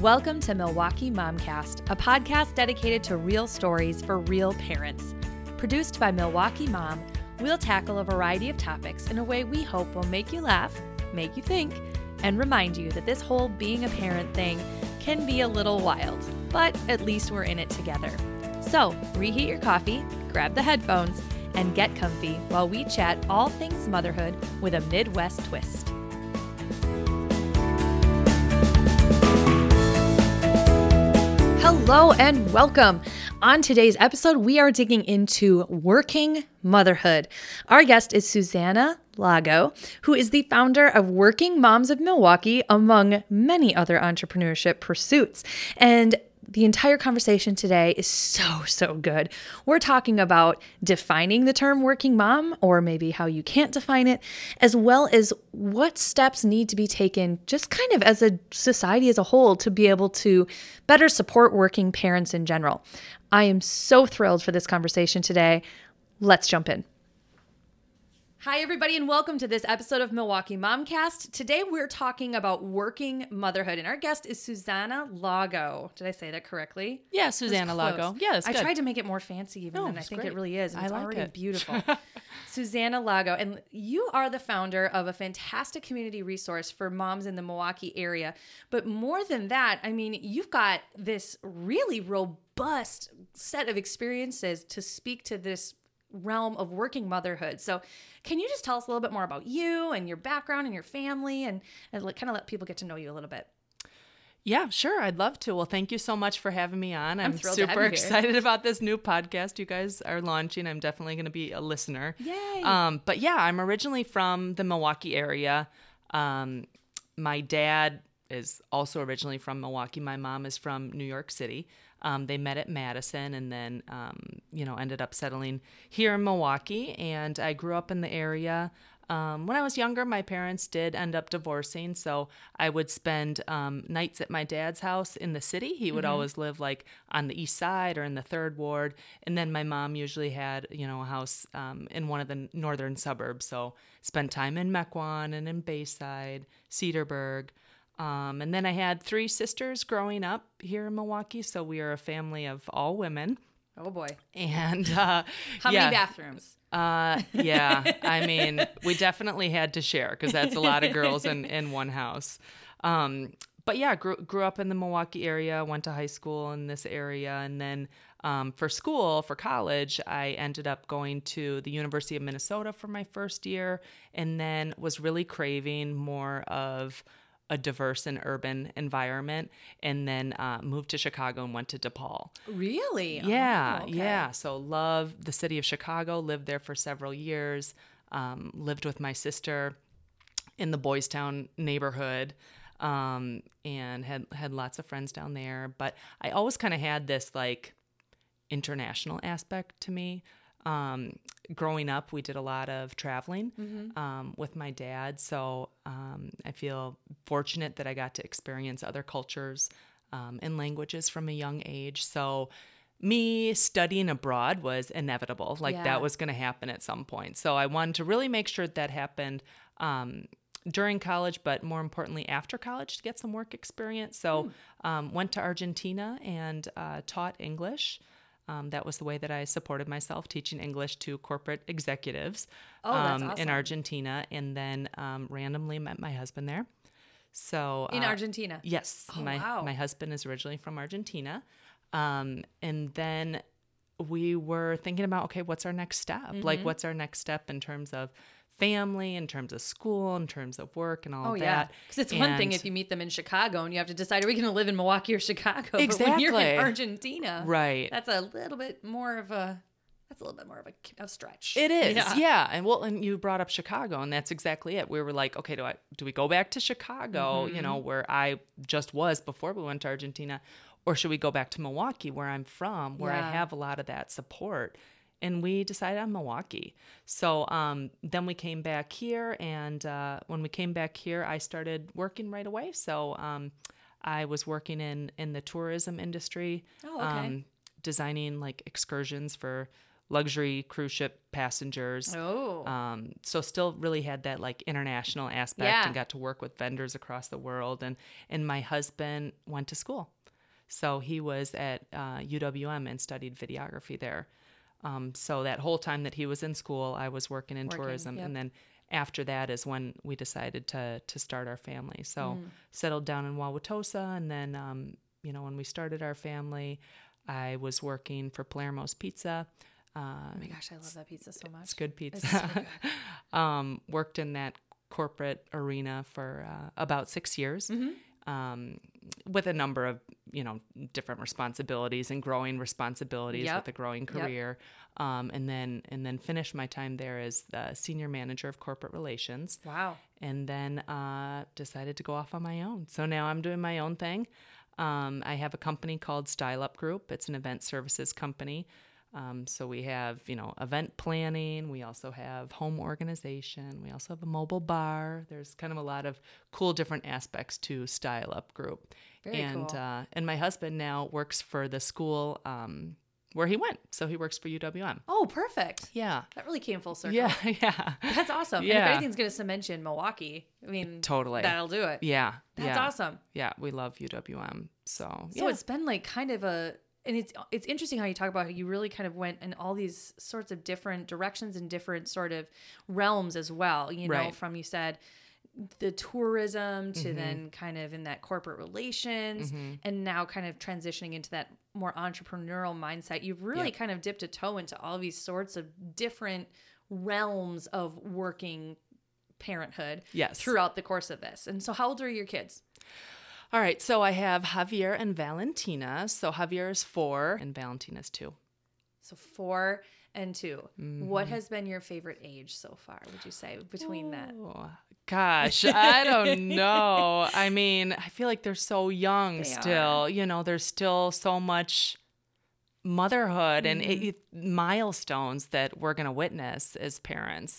Welcome to Milwaukee Momcast, a podcast dedicated to real stories for real parents. Produced by Milwaukee Mom, we'll tackle a variety of topics in a way we hope will make you laugh, make you think, and remind you that this whole being a parent thing can be a little wild, but at least we're in it together. So, reheat your coffee, grab the headphones, and get comfy while we chat all things motherhood with a Midwest twist. Hello and welcome. On today's episode, we are digging into working motherhood. Our guest is Susanna Lago, who is the founder of Working Moms of Milwaukee, among many other entrepreneurship pursuits. And the entire conversation today is so good. We're talking about defining the term working mom, or maybe how you can't define it, as well as what steps need to be taken just kind of as a society as a whole to be able to better support working parents in general. I am so thrilled for this conversation today. Let's jump in. Hi, everybody, and welcome to this episode of Milwaukee Momcast. Today, we're talking about working motherhood, and our guest is Susanna Lago. Did I say that correctly? Yeah, Susanna Lago. Yeah, that's good. I tried to make it more fancy even than I think it really is. And it's already beautiful. Susanna Lago, and you are the founder of a fantastic community resource for moms in the Milwaukee area. But more than that, I mean, you've got this really robust set of experiences to speak to this realm of working motherhood. So can you just tell us a little bit more about you and your background and your family and kind of let people get to know you a little bit? Yeah, sure. I'd love to. Well, thank you so much for having me on. I'm thrilled super to have you excited about this new podcast you guys are launching. I'm definitely going to be a listener. Yay. But yeah, I'm originally from the Milwaukee area. My dad is also originally from Milwaukee. My mom is from New York City. They met at Madison and then, ended up settling here in Milwaukee. And I grew up in the area. When I was younger, my parents did end up divorcing. So I would spend nights at my dad's house in the city. He would always live like on the east side or in the third ward. And then my mom usually had, a house in one of the northern suburbs. So spent time in Mequon and in Bayside, Cedarburg. And then I had 3 sisters growing up here in Milwaukee. So we are a family of all women. Oh, boy. And how many bathrooms? Yeah. I mean, we definitely had to share because that's a lot of girls in one house. But yeah, grew up in the Milwaukee area, went to high school in this area. And then for college, I ended up going to the University of Minnesota for my first year and then was really craving more of a diverse and urban environment, and then moved to Chicago and went to DePaul. Really? Yeah, oh, okay. yeah. So love the city of Chicago, lived there for several years, lived with my sister in the Boys Town neighborhood, and had lots of friends down there. But I always kind of had this like international aspect to me. Growing up, we did a lot of traveling with my dad. So I feel fortunate that I got to experience other cultures and languages from a young age. So me studying abroad was inevitable. That was going to happen at some point. So I wanted to really make sure that happened during college, but more importantly after college to get some work experience. So went to Argentina and taught English. That was the way that I supported myself, teaching English to corporate executives that's awesome. in Argentina, and then randomly met my husband there. So in Argentina? Yes. Oh, my husband is originally from Argentina. And then we were thinking about, okay, what's our next step? Like, what's our next step in terms of family, in terms of school, in terms of work and all that. Yeah, because it's one thing if you meet them in Chicago and you have to decide, are we going to live in Milwaukee or Chicago? Exactly. But when you're in Argentina, right, that's a little bit more of a stretch. It is, yeah. And you brought up Chicago, and that's exactly it. We were like, okay, do we go back to Chicago, where I just was before we went to Argentina, or should we go back to Milwaukee, where I'm from, where I have a lot of that support? And we decided on Milwaukee. So then we came back here, and when we came back here, I started working right away. So I was working in the tourism industry, designing like excursions for luxury cruise ship passengers. Oh. So still really had that like international aspect Yeah. and got to work with vendors across the world. And my husband went to school. So he was at UWM and studied videography there. So that whole time that he was in school, I was working in tourism. Yep. And then after that is when we decided to start our family. So settled down in Wauwatosa. And then, when we started our family, I was working for Palermo's Pizza. Oh my gosh, I love that pizza so much. It's good pizza. It's so good. Worked in that corporate arena for about 6 years. With a number of, different responsibilities and growing responsibilities Yep. with a growing career. And then finished my time there as the senior manager of corporate relations. Wow. And then decided to go off on my own. So now I'm doing my own thing. I have a company called Style Up Group. It's an event services company. So we have, event planning. We also have home organization. We also have a mobile bar. There's kind of a lot of cool different aspects to Style Up Group. Very cool. And my husband now works for the school where he went. So he works for UWM. Oh, perfect. Yeah. That really came full circle. Yeah. Yeah. That's awesome. And Yeah. if anything's going to cement you in Milwaukee, I mean, Totally. that'll do it. Yeah. That's awesome. Yeah. We love UWM. So So it's been like kind of and it's interesting how you talk about how you really kind of went in all these sorts of different directions and different sort of realms as well, Right. from, you said, the tourism to then kind of in that corporate relations and now kind of transitioning into that more entrepreneurial mindset. You've really kind of dipped a toe into all these sorts of different realms of working parenthood Yes. throughout the course of this. And so how old are your kids? All right. So I have Javier and Valentina. So Javier is 4 and Valentina is 2. So 4 and 2. What has been your favorite age so far, would you say, between that? Oh, gosh, I don't know. I mean, I feel like they're so young They still. There's still so much motherhood and milestones that we're going to witness as parents.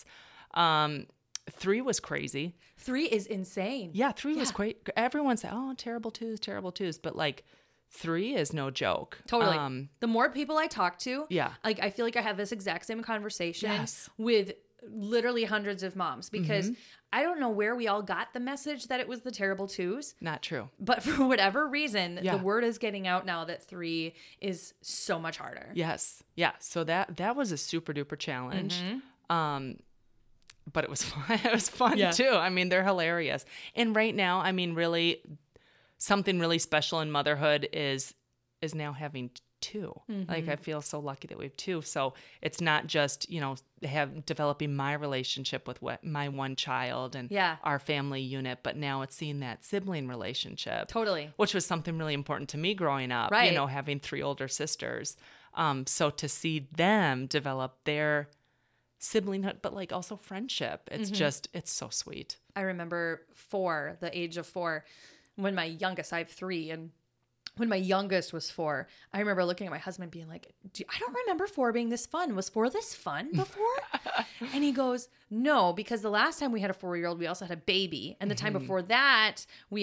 3 was crazy. 3 is insane. Yeah, 3 was great. Everyone said, oh, terrible twos. But like 3 is no joke. Totally. The more people I talk to, Yeah. like I feel like I have this exact same conversation Yes. with literally hundreds of moms because I don't know where we all got the message that it was the terrible twos. Not true. But for whatever reason, Yeah. the word is getting out now that 3 is so much harder. Yes. Yeah. So that was a super duper challenge. But it was fun. It was fun too. I mean, they're hilarious. And right now, I mean, really something really special in motherhood is now having 2. Like I feel so lucky that we have 2. So it's not just, developing my relationship with my one child and our family unit, but now it's seeing that sibling relationship. Totally. Which was something really important to me growing up, Right. having 3 older sisters. So to see them develop their siblinghood, but like also friendship, it's so sweet. I remember 4, the age of 4, when my youngest, I have 3, and when my youngest was 4, I remember looking at my husband being like, I don't remember 4 being this fun. Was 4 this fun before? And he goes, no, because the last time we had a 4-year-old, we also had a baby. And the time before that,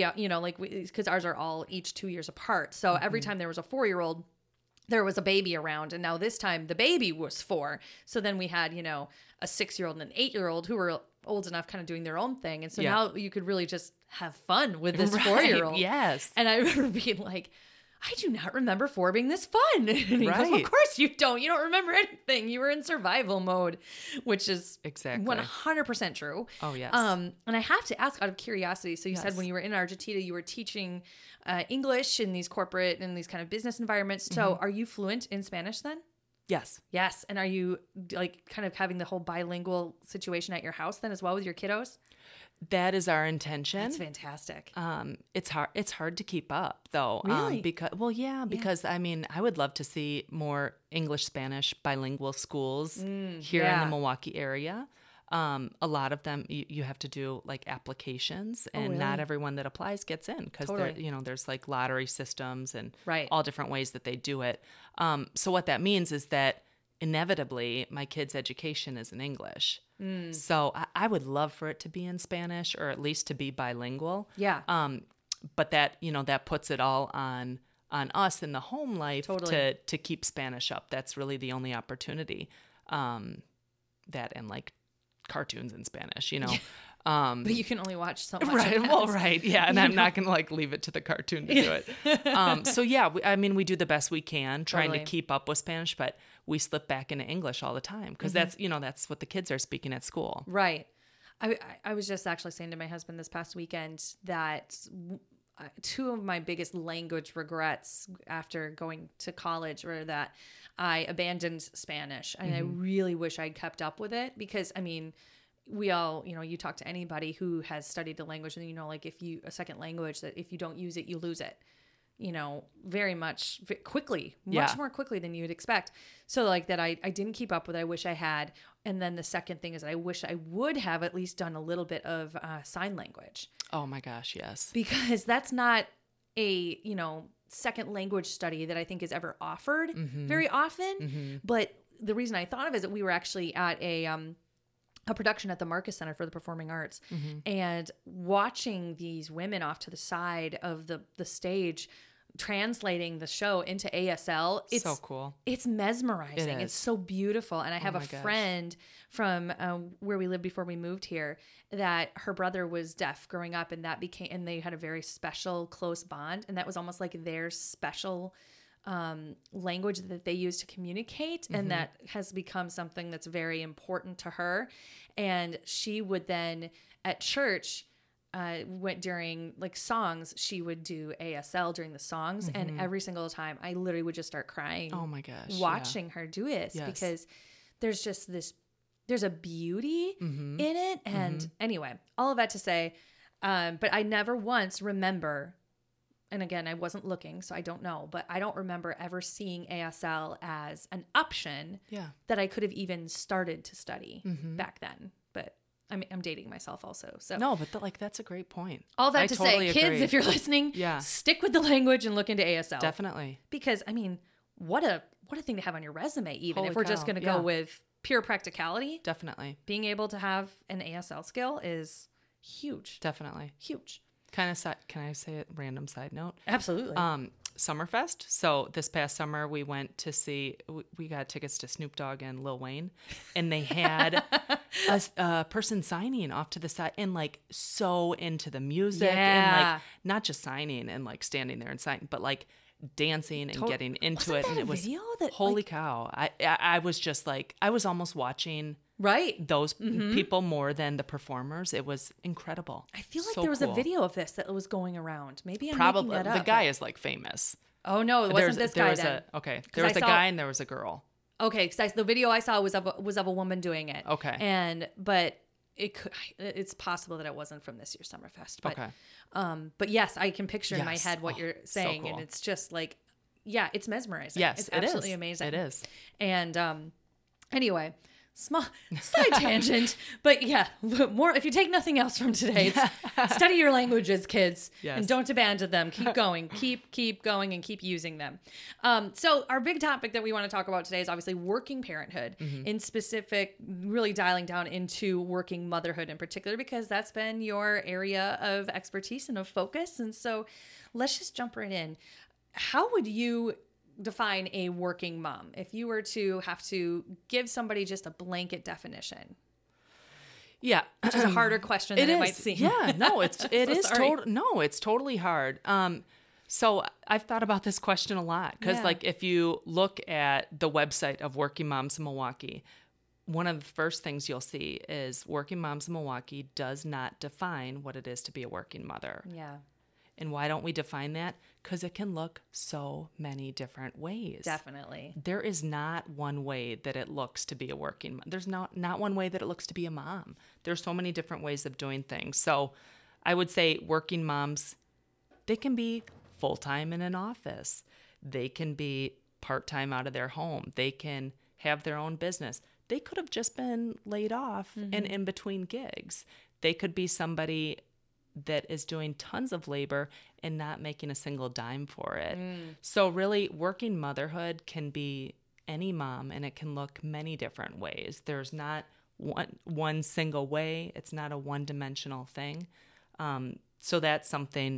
because ours are all each 2 years apart. So every time there was a 4-year-old, there was a baby around. And now this time the baby was 4. So then we had, a 6-year-old and an 8-year-old who were old enough kind of doing their own thing. And so now you could really just have fun with this 4-year-old. Yes. And I remember being like, I do not remember 4 being this fun. And he goes, Right. of course you don't. You don't remember anything. You were in survival mode, which is Exactly. 100% true. Oh, yes. And I have to ask out of curiosity. So you said Yes. when you were in Argentina, you were teaching English in these corporate and these kind of business environments. So are you fluent in Spanish then? Yes. Yes. And are you like kind of having the whole bilingual situation at your house then as well with your kiddos? That is our intention. That's fantastic. It's hard to keep up though. Really? Because I mean, I would love to see more English Spanish bilingual schools here in the Milwaukee area. A lot of them you have to do like applications, and really? not everyone that applies gets in because Totally. there's like lottery systems and Right. all different ways that they do it. So what that means is that inevitably my kid's education is in English. So I would love for it to be in Spanish or at least to be bilingual. Yeah. But that, that puts it all on us in the home life Totally. to keep Spanish up. That's really the only opportunity. That and like cartoons in Spanish, But you can only watch so much. Right. of that. Well, right. Yeah. And I'm not going to like leave it to the cartoon to do it. So yeah, we do the best we can trying Totally. to keep up with Spanish, but we slip back into English all the time because that's what the kids are speaking at school. Right. I was just actually saying to my husband this past weekend that two of my biggest language regrets after going to college were that I abandoned Spanish, and I really wish I'd kept up with it because, I mean, we all, you talk to anybody who has studied the language and, like a second language, that if you don't use it, you lose it, very quickly, much more quickly than you would expect. So like that, I didn't keep up with it. I wish I had. And then the second thing is I wish I would have at least done a little bit of sign language. Oh my gosh. Yes. Because that's not a, second language study that I think is ever offered very often. But the reason I thought of it is that we were actually at a production at the Marcus Center for the Performing Arts, and watching these women off to the side of the stage translating the show into ASL. It's so cool. It's mesmerizing. It's so beautiful. And I have a my gosh. friend from where we lived before we moved here that her brother was deaf growing up, and they had a very special close bond, and that was almost like their special language that they use to communicate, and that has become something that's very important to her. And she would then at church, went during like songs, she would do ASL during the songs, and every single time I literally would just start crying. Oh my gosh. Watching her do this, because there's just there's a beauty in it. And anyway, all of that to say, but I never once remember, and again, I wasn't looking, so I don't know, but I don't remember ever seeing ASL as an option that I could have even started to study back then. But I mean, I'm dating myself also. So no, but that's a great point. All that I to totally say, kids, agree. if you're listening, stick with the language and look into ASL. Definitely. Because I mean, what a thing to have on your resume, even Holy if we're just cow. going to go with pure practicality. Definitely. Being able to have an ASL skill is huge. Definitely. Huge. Can I say a random side note? Absolutely. Summerfest. So this past summer we went to see, we got tickets to Snoop Dogg and Lil Wayne, and they had a person signing off to the side and like so into the music and like not just signing and like standing there and signing, but like dancing and getting into Wasn't it. that And a it was video that, holy like, cow. I was just like, I was almost watching right. those people more than the performers. It was incredible. I feel like So there was cool. a video of this that was going around. Maybe I'm Probably making that up. the guy is like famous. Oh no, it wasn't this guy then. There was a guy and there was a girl. Okay, because the video I saw was of a woman doing it. Okay. But it's possible that it wasn't from this year's Summerfest. But, Okay. But yes, I can picture in my Yes. head what you're saying, cool. and it's just like, yeah, it's mesmerizing. Yes, It's it is. absolutely amazing. It is. And anyway, small side tangent, but yeah, more. If you take nothing else from today, it's study your languages, kids, Yes. and don't abandon them. Keep going, keep going, and keep using them. So our big topic that we want to talk about today is obviously working parenthood, in specific, really dialing down into working motherhood in particular, because that's been your area of expertise and of focus. And so let's just jump right in. How would you define a working mom if you were to have to give somebody just a blanket definition? Yeah. Which is a harder question than it might seem. Yeah, no, it's sorry. it's totally hard. So I've thought about this question a lot because like if you look at the website of Working Moms in Milwaukee, one of the first things you'll see is Working Moms in Milwaukee does not define what it is to be a working mother. Yeah. And why don't we define that? Because it can look so many different ways. Definitely. There is not one way that it looks to be a working mom. There's not one way that it looks to be a mom. There's so many different ways of doing things. So I would say working moms, they can be full-time in an office. They can be part-time out of their home. They can have their own business. They could have just been laid off and in between gigs. They could be somebody that is doing tons of labor and not making a single dime for it. So really, working motherhood can be any mom, and it can look many different ways. There's not one single way. It's not a one-dimensional thing. So that's something,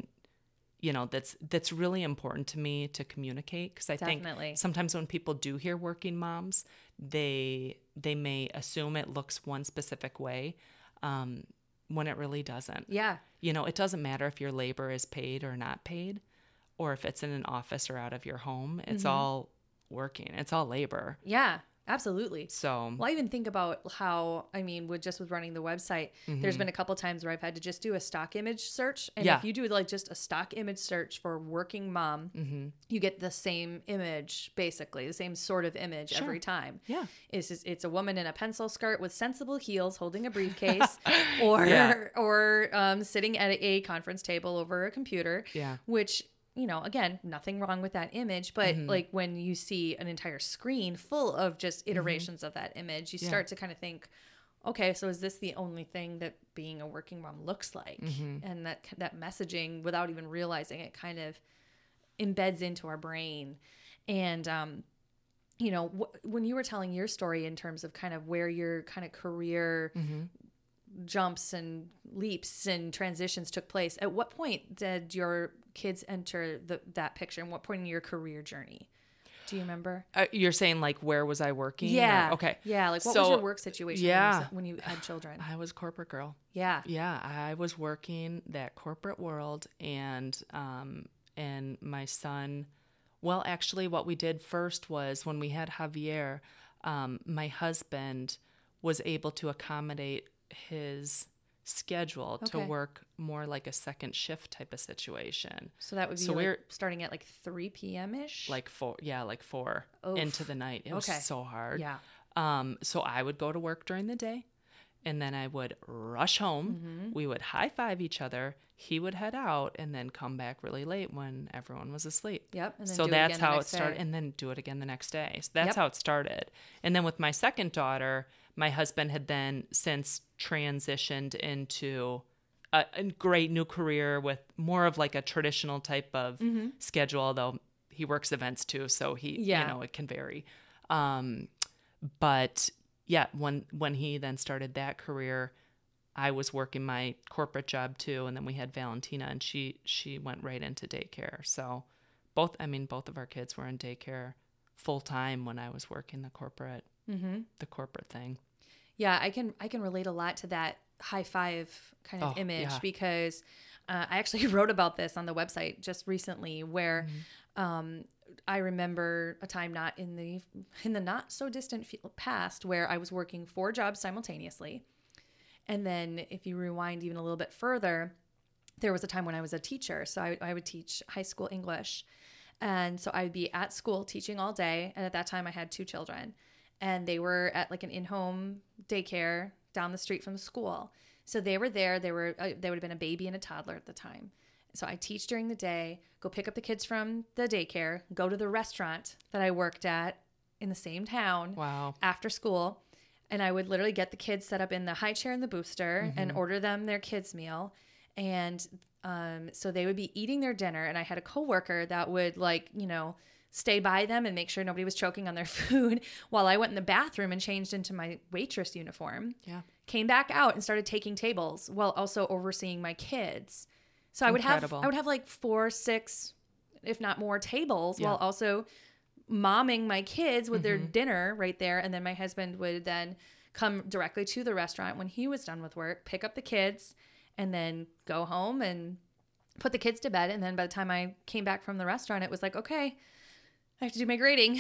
that's really important to me to communicate, because I think sometimes when people do hear working moms, they they may assume it looks one specific way, when it really doesn't. Yeah. You know, it doesn't matter if your labor is paid or not paid, or if it's in an office or out of your home. It's all working. It's all labor. Yeah, absolutely. So, Well, I even think about how, I mean, with running the website, there's been a couple times where I've had to just do a stock image search. And Yeah. if you do like just a stock image search for working mom, you get the same image, basically, the same sort of image every time. Yeah. It's a woman in a pencil skirt with sensible heels holding a briefcase or sitting at a conference table over a computer, Yeah. which, you know, again, nothing wrong with that image, but like when you see an entire screen full of just iterations of that image, you start to kind of think, okay, so is this the only thing that being a working mom looks like? And that messaging, without even realizing it, kind of embeds into our brain. And, you know, when you were telling your story in terms of kind of where your kind of career jumps and leaps and transitions took place, at what point did your kids enter that picture, and what point in your career journey? Do you remember? You're saying like, where was I working? Yeah. Or, okay. Yeah. Like, what was your work situation Yeah. when you had children? I was a corporate girl. Yeah. Yeah. I was working that corporate world, and my son, well, actually what we did first was when we had Javier, my husband was able to accommodate his schedule to work more like a second shift type of situation. So that would be we're starting at like 3 p.m. ish? Like 4 Oof. into the night. It was so hard. Yeah. So I would go to work during the day, and then I would rush home. We would high five each other. He would head out and then come back really late when everyone was asleep. Yep. And then so do that's it again how it started. day. And then do it again the next day. So that's how it started. And then with my second daughter, my husband had then since transitioned into a great new career with more of like a traditional type of schedule, although he works events too. So you know, it can vary. But yeah, when he then started that career, I was working my corporate job too, and then we had Valentina, and she went right into daycare. So both of our kids were in daycare full time when I was working the corporate thing. Yeah, I can relate a lot to that high five kind of image because I actually wrote about this on the website just recently, where I remember a time not in the not so distant past where I was working 4 jobs simultaneously. And then if you rewind even a little bit further, there was a time when I was a teacher. So I would teach high school English. And so I would be at school teaching all day. And at that time I had 2 children, and they were at like an in-home daycare down the street from the school. So they were there. They would have been a baby and a toddler at the time. So I teach during the day, go pick up the kids from the daycare, go to the restaurant that I worked at in the same town after school. And I would literally get the kids set up in the high chair and the booster and order them their kids' meal. And so they would be eating their dinner. And I had a coworker that would stay by them and make sure nobody was choking on their food while I went in the bathroom and changed into my waitress uniform. Yeah. Came back out and started taking tables while also overseeing my kids. So I would have like 4, 6, if not more tables while also momming my kids with their dinner right there. And then my husband would then come directly to the restaurant when he was done with work, pick up the kids, and then go home and put the kids to bed. And then by the time I came back from the restaurant, it was like, okay, I have to do my grading.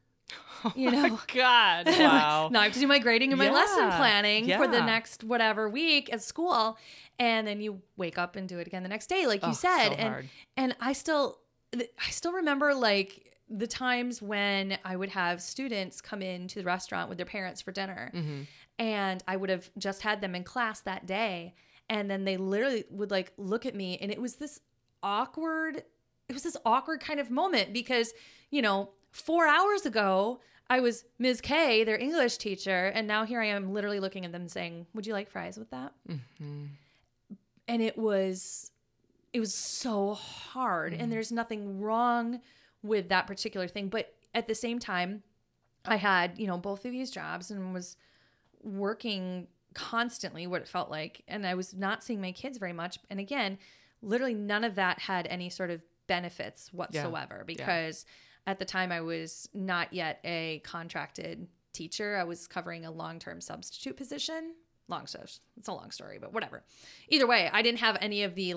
My God. Wow. Now I have to do my grading and my lesson planning for the next whatever week at school. And then you wake up and do it again the next day, like you said. So hard. And I still remember like the times when I would have students come into the restaurant with their parents for dinner, and I would have just had them in class that day. And then they literally would like look at me, and it was this awkward kind of moment because, 4 hours ago I was Ms. K, their English teacher, and now here I am literally looking at them saying, would you like fries with that? And it was so hard, and there's nothing wrong with that particular thing. But at the same time, I had, both of these jobs and was working constantly, what it felt like. And I was not seeing my kids very much. And again, literally none of that had any sort of benefits whatsoever because at the time I was not yet a contracted teacher. I was covering a long-term substitute position. It's a long story, but whatever. Either way, I didn't have any of the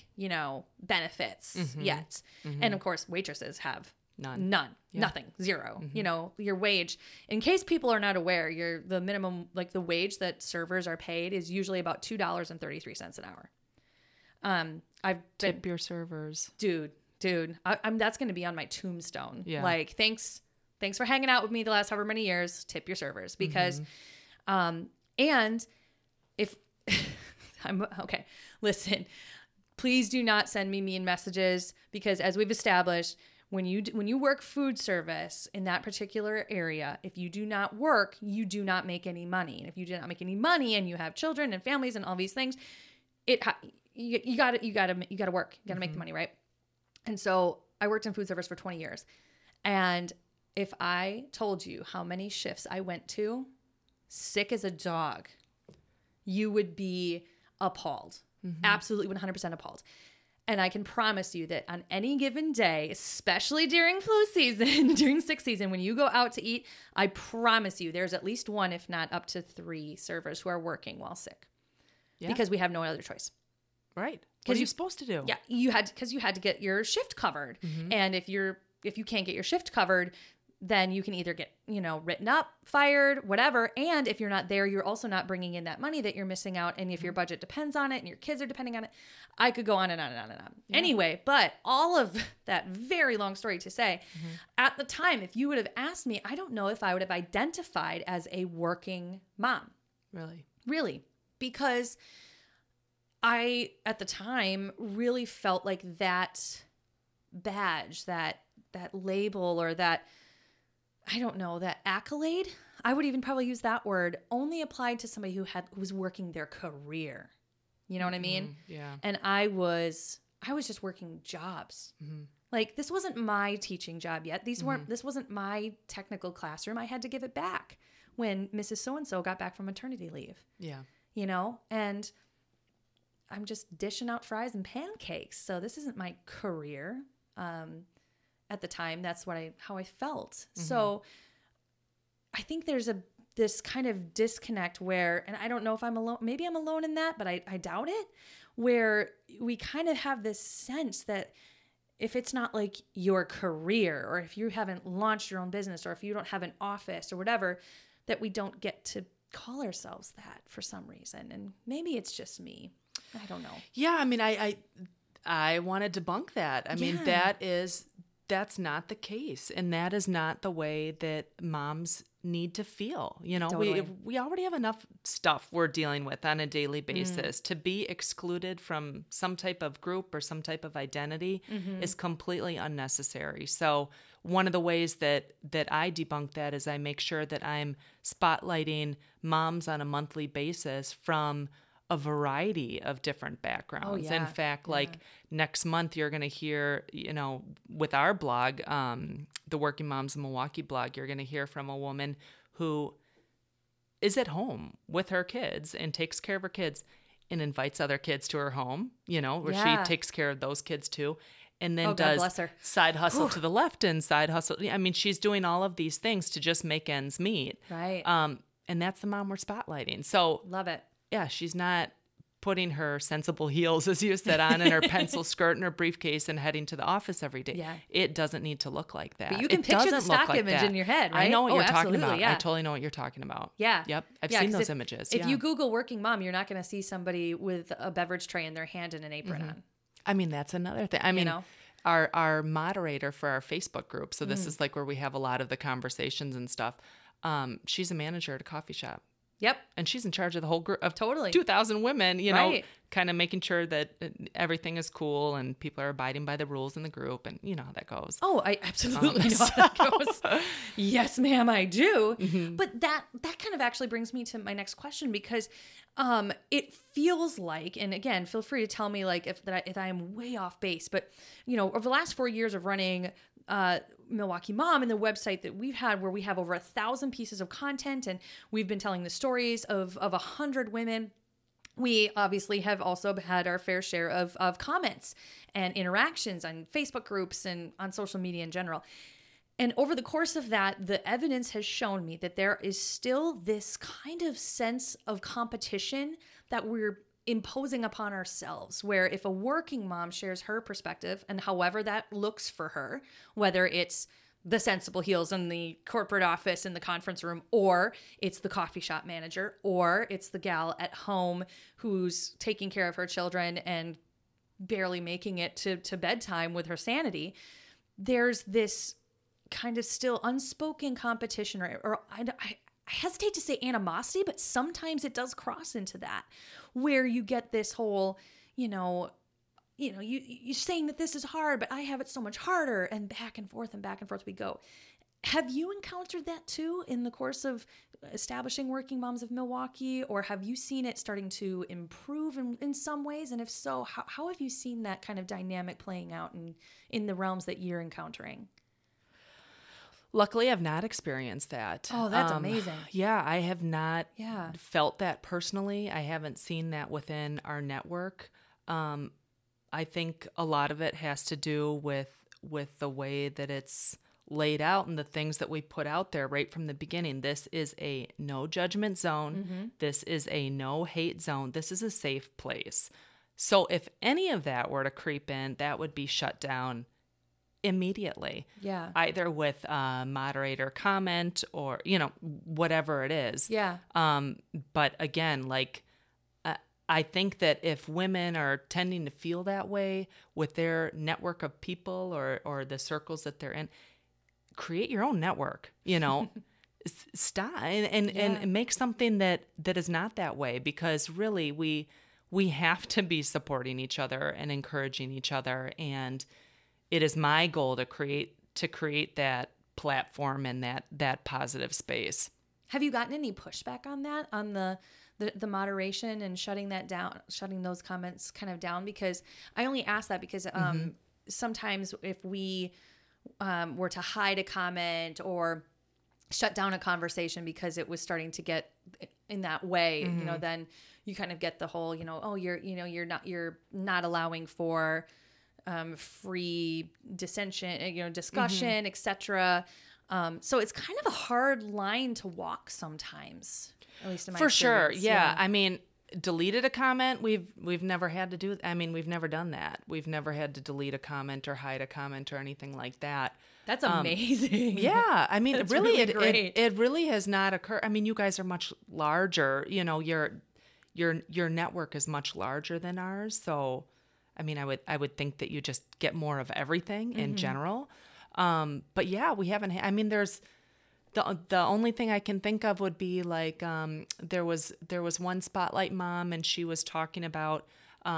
benefits yet. And of course, waitresses have none, Yeah. nothing, zero. Your wage, in case people are not aware, the minimum, the wage that servers are paid is usually about $2.33 an hour. Tip your servers. Dude, I'm that's going to be on my tombstone. Yeah. Thanks for hanging out with me the last however many years. Tip your servers because, and if I'm okay, listen, please do not send me mean messages because as we've established, when you work food service in that particular area, if you do not work, you do not make any money. And if you do not make any money and you have children and families and all these things, you got to work. You got to make the money, right? And so I worked in food service for 20 years. And if I told you how many shifts I went to, sick as a dog, you would be appalled. Absolutely 100% appalled. And I can promise you that on any given day, especially during flu season, during sick season, when you go out to eat, I promise you there's at least one, if not up to 3 servers who are working while sick. Yeah. Because we have no other choice. Right. What are you supposed to do? Yeah, you had to get your shift covered. And if you can't get your shift covered, then you can either get, written up, fired, whatever. And if you're not there, you're also not bringing in that money that you're missing out. And if your budget depends on it and your kids are depending on it, I could go on and on and on and on. Yeah. Anyway, but all of that very long story to say, at the time, if you would have asked me, I don't know if I would have identified as a working mom. Really. Because I, at the time, really felt like that badge, that label or that, I don't know, that accolade, I would even probably use that word, only applied to somebody who was working their career. You know what I mean? Yeah. And I was just working jobs. This wasn't my teaching job yet. This wasn't my technical classroom. I had to give it back when Mrs. So-and-so got back from maternity leave. Yeah. And I'm just dishing out fries and pancakes. So this isn't my career. At the time, that's how I felt. So I think there's this kind of disconnect where, and I don't know if I'm alone, maybe I'm alone in that, but I doubt it, where we kind of have this sense that if it's not like your career, or if you haven't launched your own business, or if you don't have an office or whatever, that we don't get to call ourselves that for some reason. And maybe it's just me. I don't know. Yeah. I mean, I want to debunk that. I mean, that's not the case. And that is not the way that moms need to feel. Totally. We already have enough stuff we're dealing with on a daily basis. To be excluded from some type of group or some type of identity is completely unnecessary. So one of the ways that I debunk that is I make sure that I'm spotlighting moms on a monthly basis from a variety of different backgrounds. Oh, yeah. In fact, next month, you're going to hear, with our blog, the Working Moms of Milwaukee blog, you're going to hear from a woman who is at home with her kids and takes care of her kids and invites other kids to her home, where she takes care of those kids too. And then does side hustle to the left and side hustle. I mean, she's doing all of these things to just make ends meet. Right. And that's the mom we're spotlighting. So love it. Yeah, she's not putting her sensible heels, as you said, on and her pencil skirt and her briefcase and heading to the office every day. Yeah. It doesn't need to look like that. But you can picture the stock image in your head, right? I know what you're talking about. Yeah. I totally know what you're talking about. Yeah. Yep. I've seen those images. If you Google working mom, you're not going to see somebody with a beverage tray in their hand and an apron on. I mean, that's another thing. I mean, our moderator for our Facebook group, so this is where we have a lot of the conversations and stuff. She's a manager at a coffee shop. Yep. And she's in charge of the whole group of 2,000 women, kind of making sure that everything is cool and people are abiding by the rules in the group. And you know how that goes. Oh, I absolutely know how that goes. Yes, ma'am, I do. But that kind of actually brings me to my next question because it feels like, and again, feel free to tell me if I am way off base, but over the last 4 years of running Milwaukee Mom and the website that we've had where we have over 1,000 pieces of content and we've been telling the stories of 100 women. We obviously have also had our fair share of comments and interactions on Facebook groups and on social media in general. And over the course of that, the evidence has shown me that there is still this kind of sense of competition that we're imposing upon ourselves, where if a working mom shares her perspective and however that looks for her, whether it's the sensible heels in the corporate office in the conference room, or it's the coffee shop manager, or it's the gal at home who's taking care of her children and barely making it to bedtime with her sanity, there's this kind of still unspoken competition, or I hesitate to say animosity, but sometimes it does cross into that, where you get this whole, you're saying that this is hard, but I have it so much harder, and back and forth we go. Have you encountered that too in the course of establishing Working Moms of Milwaukee, or have you seen it starting to improve in some ways? And if so, how have you seen that kind of dynamic playing out in the realms that you're encountering? Luckily, I've not experienced that. Oh, that's amazing. Yeah, I have not felt that personally. I haven't seen that within our network. I think a lot of it has to do with the way that it's laid out and the things that we put out there right from the beginning. This is a no judgment zone. Mm-hmm. This is a no hate zone. This is a safe place. So if any of that were to creep in, that would be shut down immediately. Yeah. Either with a moderator comment or, whatever it is. Yeah. But again, I think that if women are tending to feel that way with their network of people or the circles that they're in, create your own network, stop and make something that is not that way, because really we have to be supporting each other and encouraging each other. And it is my goal to create that platform and that positive space. Have you gotten any pushback on that, on the moderation and shutting those comments kind of down? Because I only ask that because sometimes if we were to hide a comment or shut down a conversation because it was starting to get in that way, then you kind of get the whole, you're not allowing for free dissension, discussion, etc. So it's kind of a hard line to walk sometimes, at least in my experience. For sure. Yeah. I mean, deleted a comment. We've never had to do. I mean, we've never done that. We've never had to delete a comment or hide a comment or anything like that. That's amazing. Yeah. I mean, really, great. It really has not occurred. I mean, you guys are much larger. Your network is much larger than ours. So, I mean, I would think that you just get more of everything in general. But yeah, we haven't. I mean, there's the only thing I can think of would be like there was one Spotlight mom, and she was talking about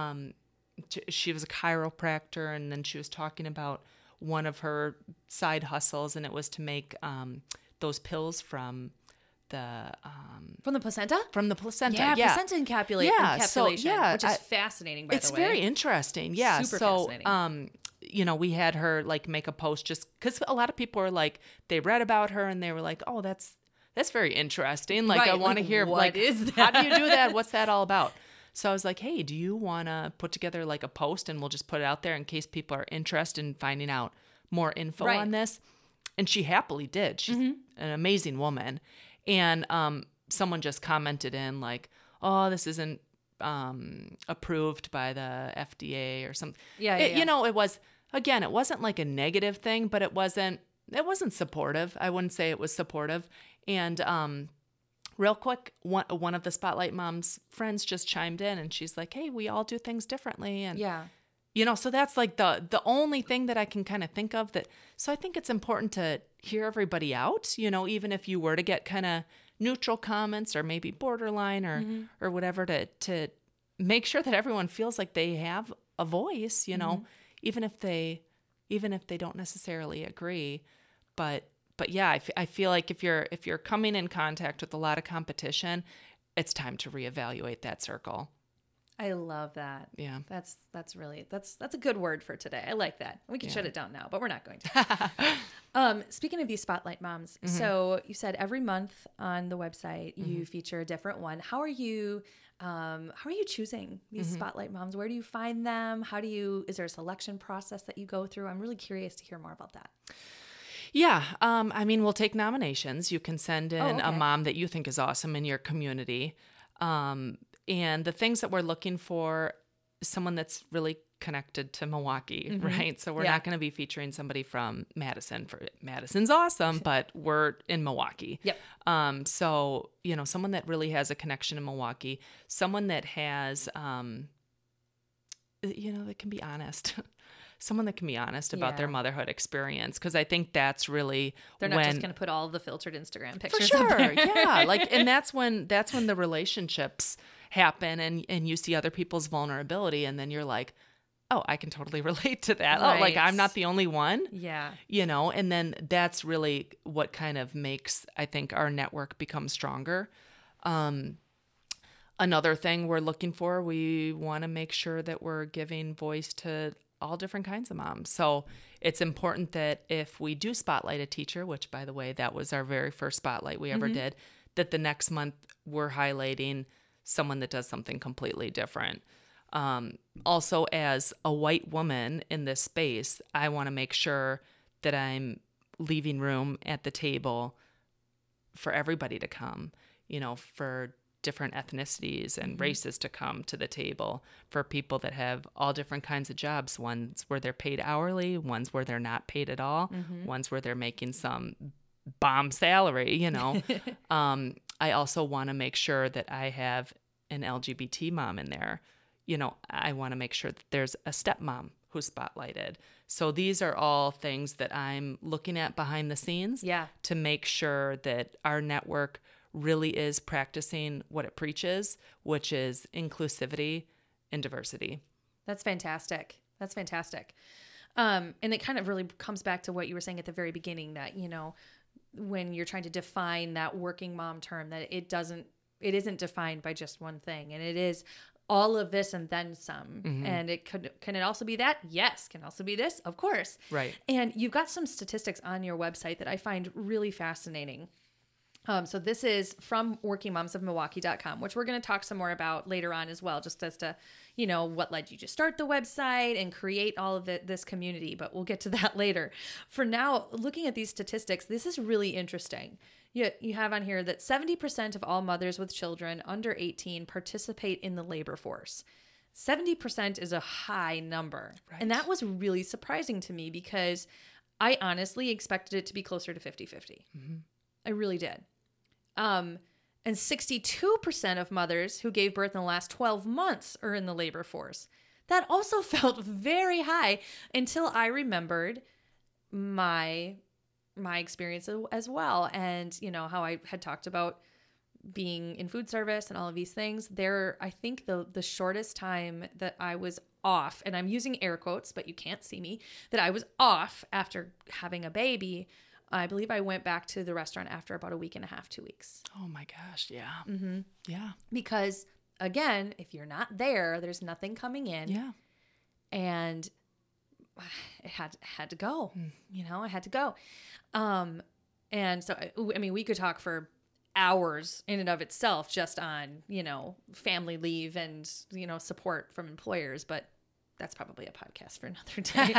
she was a chiropractor, and then she was talking about one of her side hustles, and it was to make those pills from the placenta? From the placenta. Yeah. Placenta encapsulation, So, which is fascinating, by the way. It's very interesting. Yeah. Super fascinating. We had her make a post just because a lot of people are they read about her and they were like, oh, that's very interesting. I want to hear, what is that? How do you do that? What's that all about? So I was like, hey, do you want to put together a post, and we'll just put it out there in case people are interested in finding out more info on this? And she happily did. She's an amazing woman. And someone just commented in oh, this isn't approved by the FDA or something. Yeah. It was, again, it wasn't a negative thing, but it wasn't supportive. I wouldn't say it was supportive. And real quick, one of the Spotlight Mom's friends just chimed in, and she's like, hey, we all do things differently. And so that's the only thing that I can kind of think of that. So I think it's important to hear everybody out, even if you were to get kind of neutral comments or maybe borderline or whatever, to make sure that everyone feels like they have a voice, even if they don't necessarily agree. But yeah, I feel like if you're coming in contact with a lot of competition, it's time to reevaluate that circle. I love that. Yeah. That's a good word for today. I like that. We can shut it down now, but we're not going to. Speaking of these Spotlight Moms, so you said every month on the website you feature a different one. How are you choosing these Spotlight Moms? Where do you find them? Is there a selection process that you go through? I'm really curious to hear more about that. Yeah. I mean, we'll take nominations. You can send in okay. a mom that you think is awesome in your community. And the things that we're looking for, someone that's really connected to Milwaukee, right? So we're Yeah. not going to be featuring somebody from Madison. Madison's awesome, but we're in Milwaukee. Yep. So, someone that really has a connection in Milwaukee, someone that has, that can be honest. Someone that can be honest about their motherhood experience. Because I think that's really They're not just going to put all of the filtered Instagram pictures for up sure. there. Yeah. And that's when the relationships happen and you see other people's vulnerability. And then you're like, oh, I can totally relate to that. Right. Oh, like I'm not the only one. Yeah. And then that's really what kind of makes, I think, our network become stronger. Another thing we're looking for, we want to make sure that we're giving voice to all different kinds of moms. So it's important that if we do spotlight a teacher, which by the way, that was our very first spotlight we ever did, that the next month we're highlighting someone that does something completely different. Also, as a white woman in this space, I want to make sure that I'm leaving room at the table for everybody to come, for different ethnicities and races to come to the table, for people that have all different kinds of jobs, ones where they're paid hourly, ones where they're not paid at all, ones where they're making some bomb salary, I also want to make sure that I have an LGBT mom in there. I want to make sure that there's a stepmom who's spotlighted. So these are all things that I'm looking at behind the scenes to make sure that our network really is practicing what it preaches, which is inclusivity and diversity. That's fantastic. That's fantastic. And it kind of really comes back to what you were saying at the very beginning, that, when you're trying to define that working mom term, that it isn't defined by just one thing. And it is all of this and then some. And can it also be that? Yes. Can also be this? Of course. Right. And you've got some statistics on your website that I find really fascinating. So this is from workingmomsofmilwaukee.com, which we're going to talk some more about later on as well, just as to, what led you to start the website and create all of this community, but we'll get to that later. For now, looking at these statistics, this is really interesting. You have on here that 70% of all mothers with children under 18 participate in the labor force. 70% is a high number. Right. And that was really surprising to me because I honestly expected it to be closer to 50-50. I really did. And 62% of mothers who gave birth in the last 12 months are in the labor force. That also felt very high until I remembered my experience as well. And, how I had talked about being in food service and all of these things. I think the shortest time that I was off, and I'm using air quotes, but you can't see me, that I was off after having a baby, I believe I went back to the restaurant after about a week and a half, 2 weeks. Oh my gosh. Yeah. Yeah. Because again, if you're not there, there's nothing coming in. Yeah. And it had to go, I had to go. And so, we could talk for hours in and of itself just on, family leave and, support from employers, but that's probably a podcast for another day.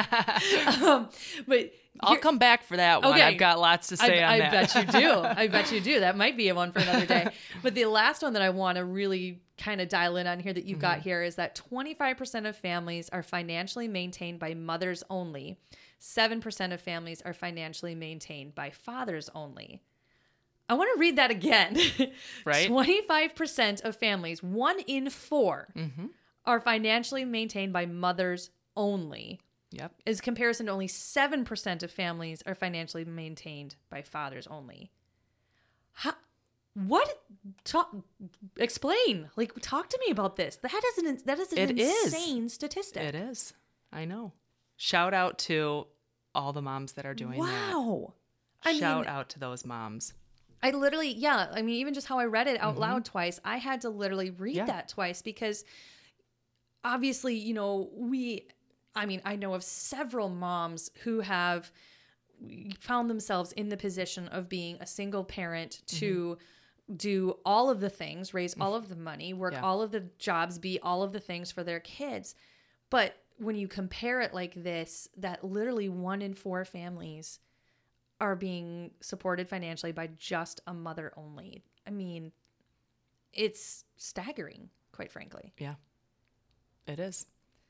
But I'll come back for that one. Okay. I've got lots to say on that. I bet you do. I bet you do. That might be a one for another day. But the last one that I want to really kind of dial in on here that you've got here is that 25% of families are financially maintained by mothers only. 7% of families are financially maintained by fathers only. I want to read that again. Right. 25% of families, 1 in 4, are financially maintained by mothers only. Yep. As comparison to only 7% of families are financially maintained by fathers only. Explain. Talk to me about this. That is an insane statistic. It is. I know. Shout out to all the moms that are doing that. Wow. Shout out to those moms. I literally, even just how I read it out loud twice, I had to literally read that twice because obviously, I know of several moms who have found themselves in the position of being a single parent to do all of the things, raise all of the money, work all of the jobs, be all of the things for their kids. But when you compare it like this, that literally 1 in 4 families are being supported financially by just a mother only. I mean, it's staggering, quite frankly. Yeah, it is.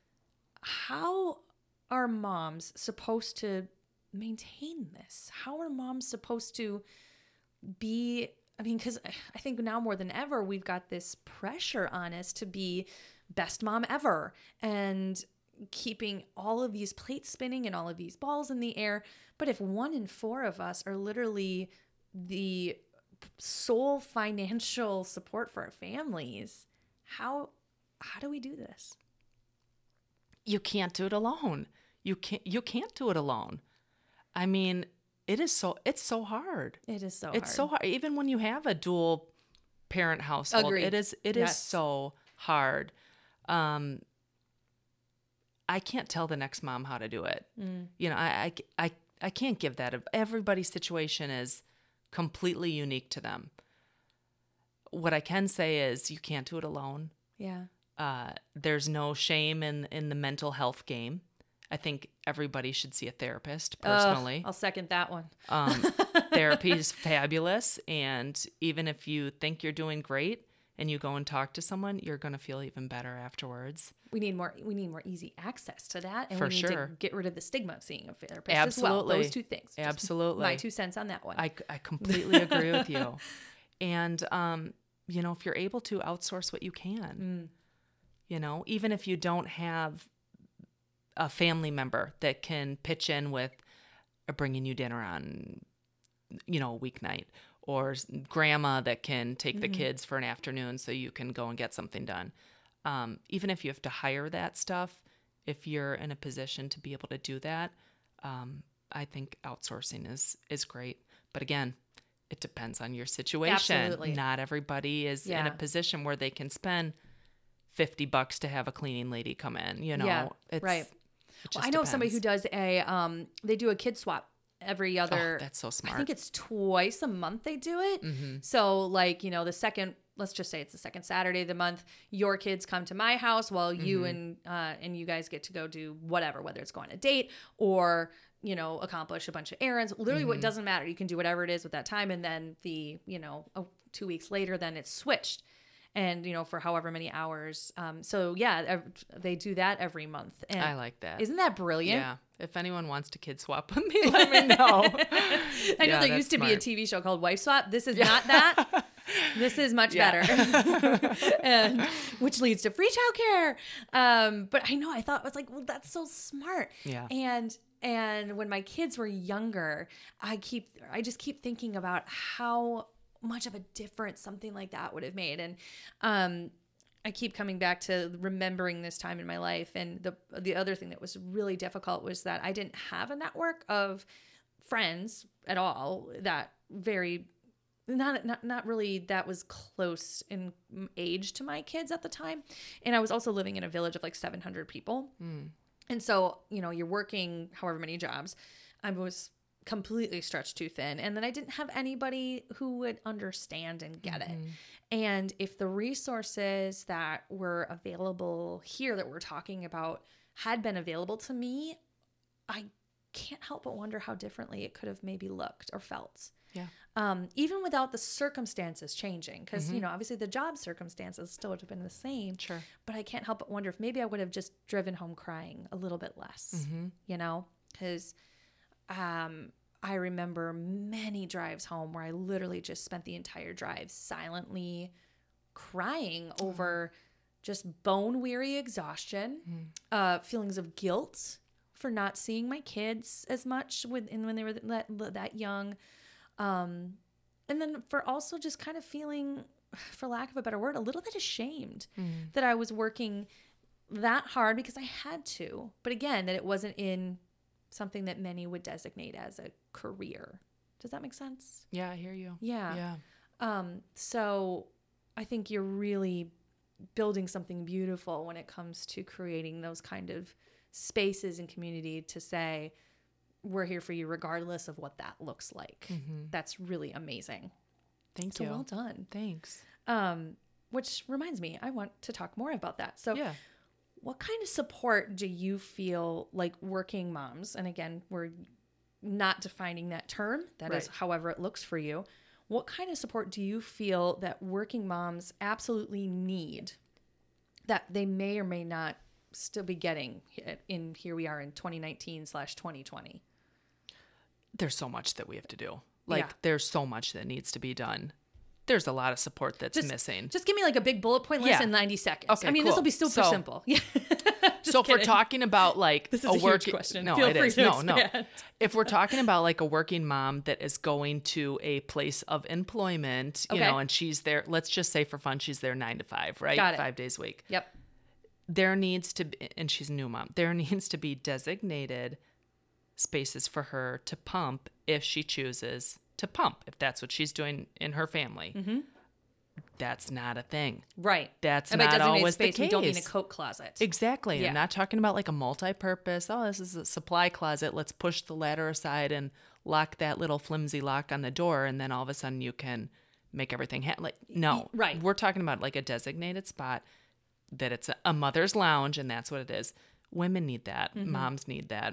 How are moms supposed to maintain this? How are moms supposed to be? I mean, because I think now more than ever, we've got this pressure on us to be best mom ever and keeping all of these plates spinning and all of these balls in the air. But if 1 in 4 of us are literally the sole financial support for our families, how do we do this? You can't do it alone. You can't do it alone. I mean, it's so hard. It is so hard. It's so hard. Even when you have a dual parent household, Agreed. it is so hard. I can't tell the next mom how to do it. You know, I can't give that. Everybody's situation is completely unique to them. What I can say is you can't do it alone. Yeah. There's no shame in the mental health game. I think everybody should see a therapist, personally. I'll second that one. Therapy is fabulous. And even if you think you're doing great and you go and talk to someone, you're going to feel even better afterwards. We need more easy access to that. And For we need sure. to get rid of the stigma of seeing a therapist Absolutely. as well. Those two things. Just Absolutely. my 2 cents on that one. I completely agree with you. And, you know, if you're able to outsource what you can, you know, even if you don't have a family member that can pitch in with bringing you dinner on, you know, a weeknight, or grandma that can take the kids for an afternoon so you can go and get something done. Even if you have to hire that stuff, if you're in a position to be able to do that, I think outsourcing is great. But again, it depends on your situation. Absolutely. Not everybody is in a position where they can spend $50 to have a cleaning lady come in, you know. Yeah, it's, right. It Well, just I know somebody depends. who does they do a kid swap every other. Oh, that's so smart. I think it's twice a month they do it. So like, you know, let's just say it's the second Saturday of the month, your kids come to my house while you and you guys get to go do whatever, whether it's go on a date or, you know, accomplish a bunch of errands. Literally what doesn't matter. You can do whatever it is with that time. And then 2 weeks later, then it's switched. And, you know, for however many hours. So yeah, they do that every month. And I like that. Isn't that brilliant? Yeah. If anyone wants to kid swap with me, let me know. I know there used to be a TV show called Wife Swap. This is not that. This is much better. And which leads to free childcare. But I thought, I was like, well, that's so smart. Yeah. And when my kids were younger, I just keep thinking about how much of a difference something like that would have made. And I keep coming back to remembering this time in my life. And the other thing that was really difficult was that I didn't have a network of friends at all that not really that was close in age to my kids at the time. And I was also living in a village of like 700 people. And so, you know, you're working however many jobs. I was completely stretched too thin. And then I didn't have anybody who would understand and get it. And if the resources that were available here that we're talking about had been available to me, I can't help but wonder how differently it could have maybe looked or felt. Yeah. Even without the circumstances changing, because, you know, obviously the job circumstances still would have been the same. Sure. But I can't help but wonder if maybe I would have just driven home crying a little bit less, you know, because I remember many drives home where I literally just spent the entire drive silently crying over just bone-weary exhaustion, feelings of guilt for not seeing my kids as much when they were that young. And then for also just kind of feeling, for lack of a better word, a little bit ashamed that I was working that hard because I had to. But again, that it wasn't in something that many would designate as a career. Does that make sense? Yeah, I hear you. Yeah. So I think you're really building something beautiful when it comes to creating those kind of spaces and community to say, we're here for you regardless of what that looks like. That's really amazing. Thank you. So well done. Thanks. Which reminds me, I want to talk more about that. So yeah. What kind of support do you feel like working moms, and again, we're not defining that term. That is Right. however it looks for you. What kind of support do you feel that working moms absolutely need that they may or may not still be getting in here we are in 2019/2020? There's so much that we have to do. Like, Yeah. there's so much that needs to be done. There's a lot of support that's missing. Just give me like a big bullet point list Yeah. in 90 seconds. Okay, I mean, this will cool. be super So- simple. Yeah. So if we're kidding. talking about like This is a huge working question. no, Feel it free is. to No. expand. If we're talking about like a working mom that is going to a place of employment, you Okay. know, and she's there, let's just say for fun, she's there 9 to 5, right? Got it. 5 days a week. Yep. There needs to be, and she's a new mom, there needs to be designated spaces for her to pump if she chooses to pump, if that's what she's doing in her family. Mm-hmm. That's not a thing. Right. That's And by not designated always space, the we don't mean a case. coat closet. Exactly. Yeah. I'm not talking about like a multi-purpose, oh, this is a supply closet. Let's push the ladder aside and lock that little flimsy lock on the door. And then all of a sudden you can make everything like, no. Right. We're talking about like a designated spot that it's a mother's lounge, and that's what it is. Women need that. Mm-hmm. Moms need that.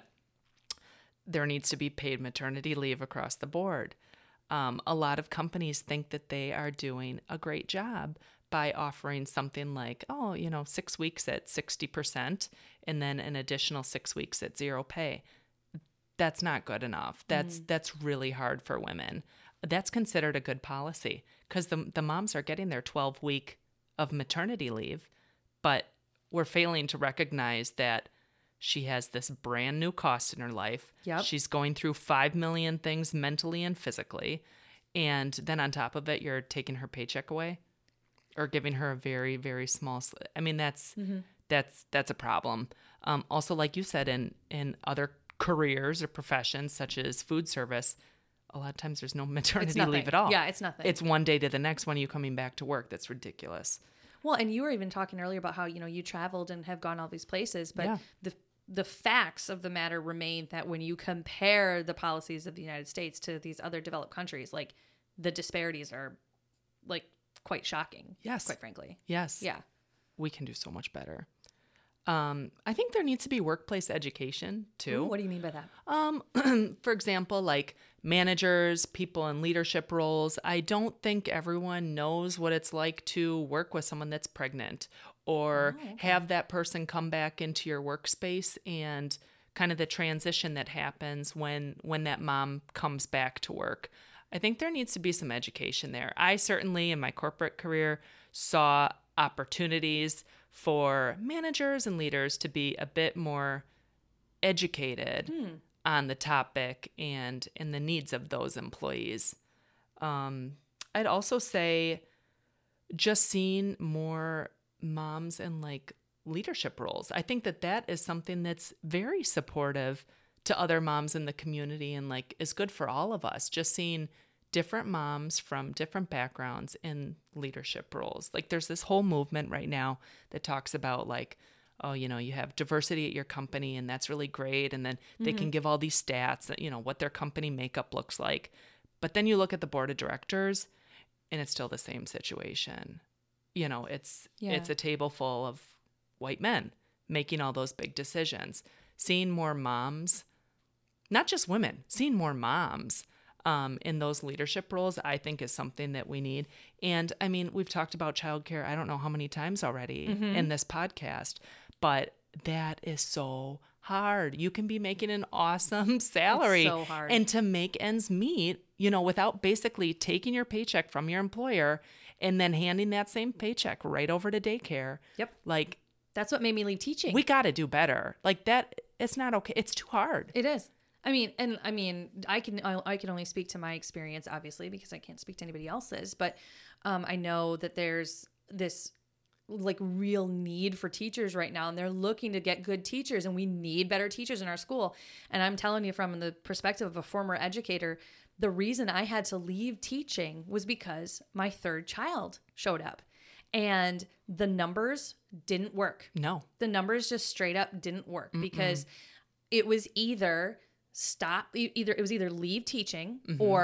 There needs to be paid maternity leave across the board. A lot of companies think that they are doing a great job by offering something like, 6 weeks at 60% and then an additional 6 weeks at zero pay. That's not good enough. That's really hard for women. That's considered a good policy because the moms are getting their 12-week of maternity leave, but we're failing to recognize that she has this brand new cost in her life. Yep. She's going through 5 million things mentally and physically. And then on top of it, you're taking her paycheck away or giving her a very, very small. I mean, that's a problem. Also, like you said, in other careers or professions such as food service, a lot of times there's no maternity nothing. leave at all. Yeah, it's nothing. It's one day to the next. When are you coming back to work? That's ridiculous. Well, and you were even talking earlier about how, you traveled and have gone all these places, but Yeah. the facts of the matter remain that when you compare the policies of the United States to these other developed countries, like the disparities are like quite shocking. Yes. Quite frankly. Yes. Yeah. We can do so much better. I think there needs to be workplace education too. Ooh, what do you mean by that? For example, like managers, people in leadership roles. I don't think everyone knows what it's like to work with someone that's pregnant or have that person come back into your workspace and kind of the transition that happens when that mom comes back to work. I think there needs to be some education there. I certainly, in my corporate career, saw opportunities for managers and leaders to be a bit more educated on the topic and in the needs of those employees. I'd also say just seeing more moms in like leadership roles. I think that is something that's very supportive to other moms in the community and like is good for all of us. Just seeing different moms from different backgrounds in leadership roles. Like there's this whole movement right now that talks about like, oh, you have diversity at your company and that's really great. And then they can give all these stats that, what their company makeup looks like. But then you look at the board of directors and it's still the same situation. It's a table full of white men making all those big decisions. Seeing more moms, not just women, seeing more moms in those leadership roles, I think is something that we need. And I mean, we've talked about childcare, I don't know how many times already in this podcast, but that is so hard. You can be making an awesome salary It's so hard. and to make ends meet, without basically taking your paycheck from your employer and then handing that same paycheck right over to daycare. Yep. Like, That's what made me leave teaching. we got to do better. Like that, it's not okay. It's too hard. It is. I can only speak to my experience, obviously, because I can't speak to anybody else's. But I know that there's this like real need for teachers right now, and they're looking to get good teachers, and we need better teachers in our school. And I'm telling you, from the perspective of a former educator, the reason I had to leave teaching was because my third child showed up, and the numbers didn't work. No. The numbers just straight up didn't work because it was either leave teaching or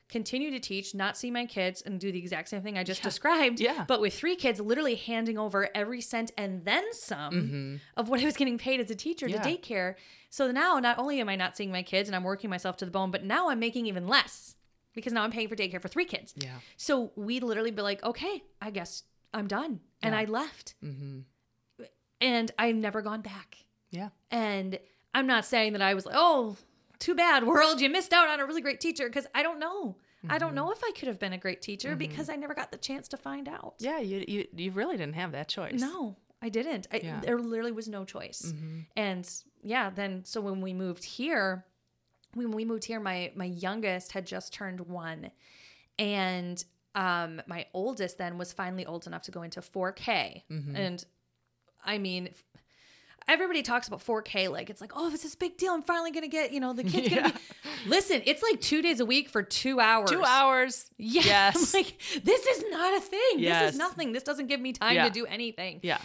continue to teach, not see my kids, and do the exact same thing I just described. Yeah. But with 3 kids, literally handing over every cent and then some of what I was getting paid as a teacher to daycare. So now not only am I not seeing my kids and I'm working myself to the bone, but now I'm making even less because now I'm paying for daycare for 3 kids. Yeah. So we'd literally be like, okay, I guess I'm done. And I left. And I've never gone back. Yeah. And I'm not saying that I was like, oh, too bad, world. You missed out on a really great teacher, because I don't know. I don't know if I could have been a great teacher because I never got the chance to find out. Yeah, you really didn't have that choice. No, I didn't. There literally was no choice. And then so when we moved here, my youngest had just turned 1. And my oldest then was finally old enough to go into 4K. And I mean, everybody talks about 4K like it's like, oh, it's this big deal. I'm finally going to get, the kid's going to be. Listen, it's like 2 days a week for 2 hours. 2 hours. Yeah. Yes. I'm like, this is not a thing. Yes. This is nothing. This doesn't give me time to do anything. Yeah.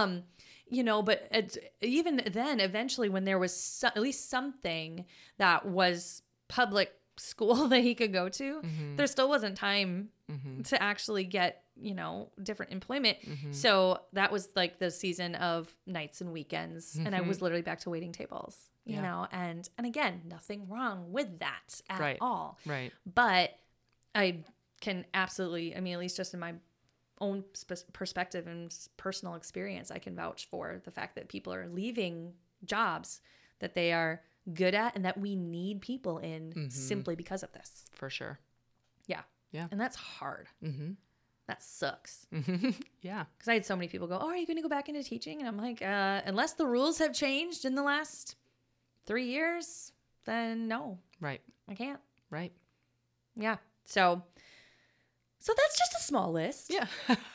But even then, eventually, when there was at least something that was public school that he could go to, there still wasn't time to actually get, different employment. So that was like the season of nights and weekends. And I was literally back to waiting tables, you know, and again, nothing wrong with that at all. Right. But I can absolutely, at least just in my own perspective and personal experience, I can vouch for the fact that people are leaving jobs that they are good at and that we need people in simply because of this. For sure. Yeah. Yeah. And that's hard. That sucks. Yeah. Because I had so many people go, oh, are you going to go back into teaching? And I'm like, unless the rules have changed in the last 3 years, then no. Right. I can't. Right. Yeah. So that's just a small list. Yeah.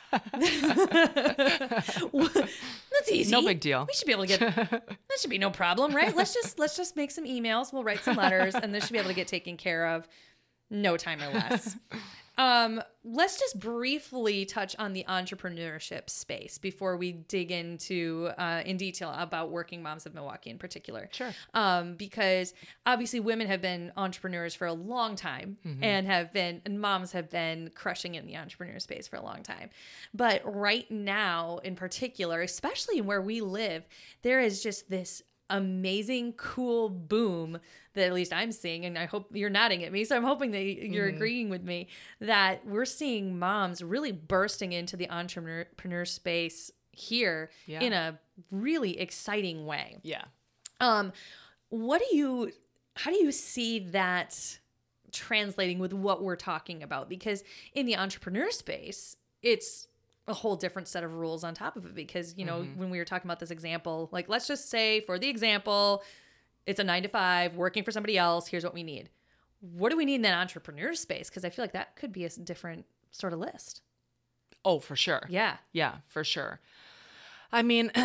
That's easy. No big deal. We should be able to get, that should be no problem, right? Let's just make some emails. We'll write some letters and this should be able to get taken care of. No time or less. Let's just briefly touch on the entrepreneurship space before we dig into in detail about Working Moms of Milwaukee in particular. Sure. Because obviously women have been entrepreneurs for a long time and moms have been crushing it in the entrepreneur space for a long time. But right now in particular, especially where we live, there is just this amazing, cool boom that at least I'm seeing, and I hope you're nodding at me, so I'm hoping that you're agreeing with me, that we're seeing moms really bursting into the entrepreneur space here in a really exciting way. Yeah. How do you see that translating with what we're talking about? Because in the entrepreneur space, it's a whole different set of rules on top of it, because, when we were talking about this example, like, let's just say for the example, it's a 9 to 5 working for somebody else. Here's what we need. What do we need in that entrepreneur space? Because I feel like that could be a different sort of list. Oh, for sure. Yeah. Yeah, for sure. As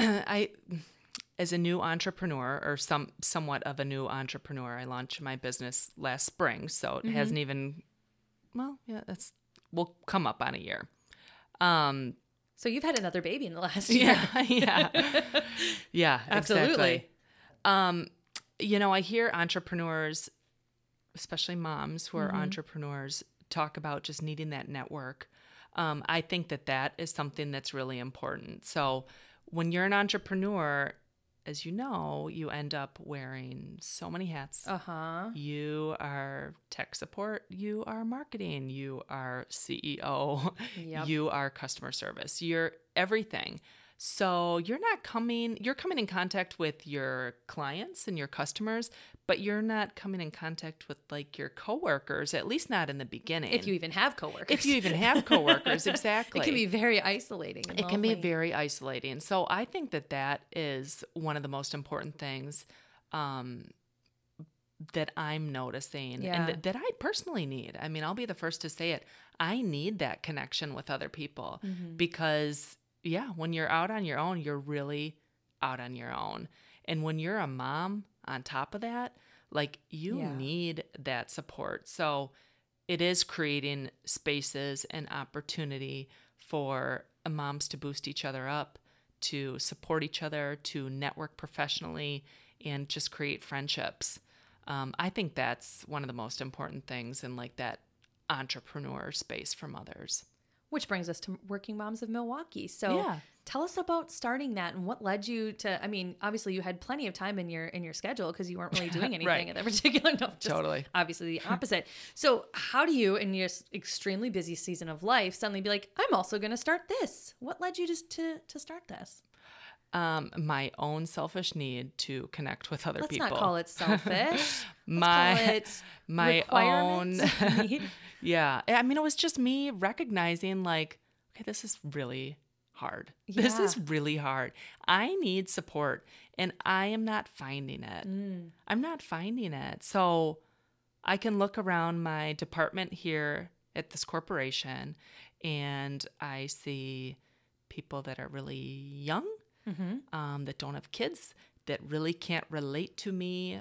a new entrepreneur, or somewhat of a new entrepreneur, I launched my business last spring. So it hasn't even, we'll come up on a year. So you've had another baby in the last year. Yeah, absolutely. Exactly. I hear entrepreneurs, especially moms who are entrepreneurs, talk about just needing that network. I think that is something that's really important. So when you're an entrepreneur, as you know, you end up wearing so many hats. You are tech support, you are marketing, you are CEO, you are customer service, you're everything. So you're coming in contact with your clients and your customers, but you're not coming in contact with like your coworkers, at least not in the beginning. If you even have coworkers. Exactly. It can be very isolating. It can be very isolating. So I think that is one of the most important things that I'm noticing and that I personally need. I'll be the first to say it. I need that connection with other people because when you're out on your own, you're really out on your own. And when you're a mom on top of that, like you need that support. So it is creating spaces and opportunity for moms to boost each other up, to support each other, to network professionally, and just create friendships. I think that's one of the most important things in like that entrepreneur space for mothers. Which brings us to Working Moms of Milwaukee. So tell us about starting that and what led you to, I mean, obviously you had plenty of time in your schedule because you weren't really doing anything at that particular, Totally. Obviously the opposite. So how do you, in your extremely busy season of life, suddenly be like, I'm also going to start this? What led you just to start this? My own selfish need to connect with other people. Let's not call it selfish. my own need. Yeah. I mean, it was just me recognizing like, okay, this is really hard. Yeah. This is really hard. I need support and I am not finding it. I'm not finding it. So I can look around my department here at this corporation and I see people that are really young, that don't have kids, that really can't relate to me,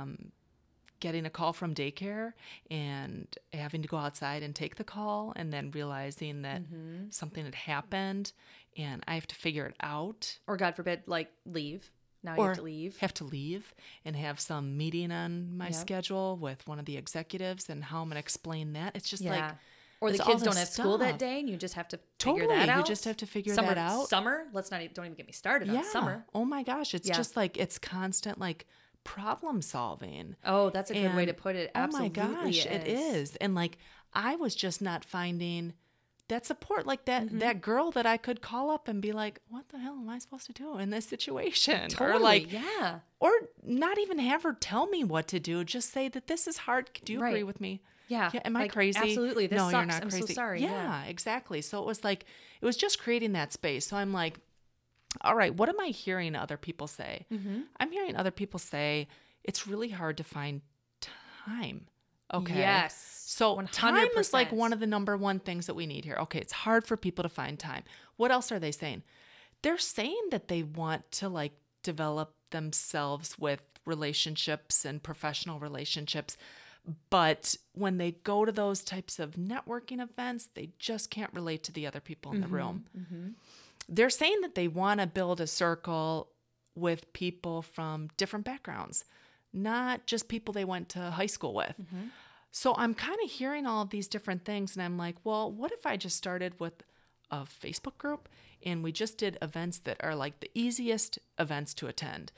getting a call from daycare and having to go outside and take the call and then realizing that something had happened and I have to figure it out. Or God forbid, like leave. Now you have to leave. Have to leave and have some meeting on my schedule with one of the executives and how I'm going to explain that. It's just like... Or the kids don't have school that day and you just have to figure that out. You just have to figure that out. Summer, don't even get me started on summer. Oh my gosh. It's just like, it's constant like problem solving. Oh, that's a good way to put it. Absolutely. Oh my gosh, it is. And like, I was just not finding that support, like that girl that I could call up and be like, what the hell am I supposed to do in this situation? Totally, or like, or not even have her tell me what to do. Just say that this is hard. Do you agree with me? Yeah. Am I crazy? Absolutely. This sucks. You're not I'm crazy. so sorry. Yeah, exactly. So it was just creating that space. So I'm like, all right, what am I hearing other people say? I'm hearing other people say it's really hard to find time. Okay. Yes. So 100%. Time is like one of the number one things that we need here. Okay. It's hard for people to find time. What else are they saying? They're saying that they want to like develop themselves with relationships and professional relationships. But when they go to those types of networking events, they just can't relate to the other people in the room. They're saying that they want to build a circle with people from different backgrounds, not just people they went to high school with. So I'm kind of hearing all of these different things and I'm like, well, what if I just started with a Facebook group and we just did events that are like the easiest events to attend?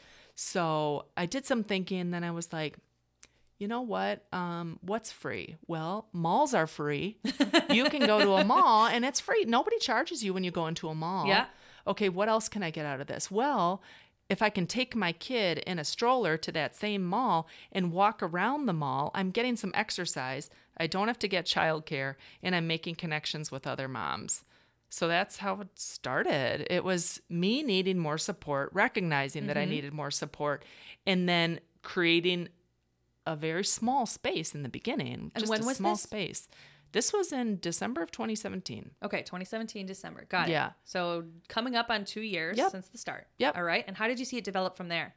So I did some thinking and then I was like, you know what? What's free? Well, malls are free. You can go to a mall and it's free. Nobody charges you when you go into a mall. Yeah. Okay, what else can I get out of this? Well, if I can take my kid in a stroller to that same mall and walk around the mall, I'm getting some exercise. I don't have to get childcare and I'm making connections with other moms. So that's how it started. It was me needing more support, recognizing that I needed more support, and then creating a very small space in the beginning. And just when a was small this? Space. This was in December of 2017. Okay, 2017 December. Got it. Yeah. So coming up on 2 years since the start. Yep. All right. And how did you see it develop from there?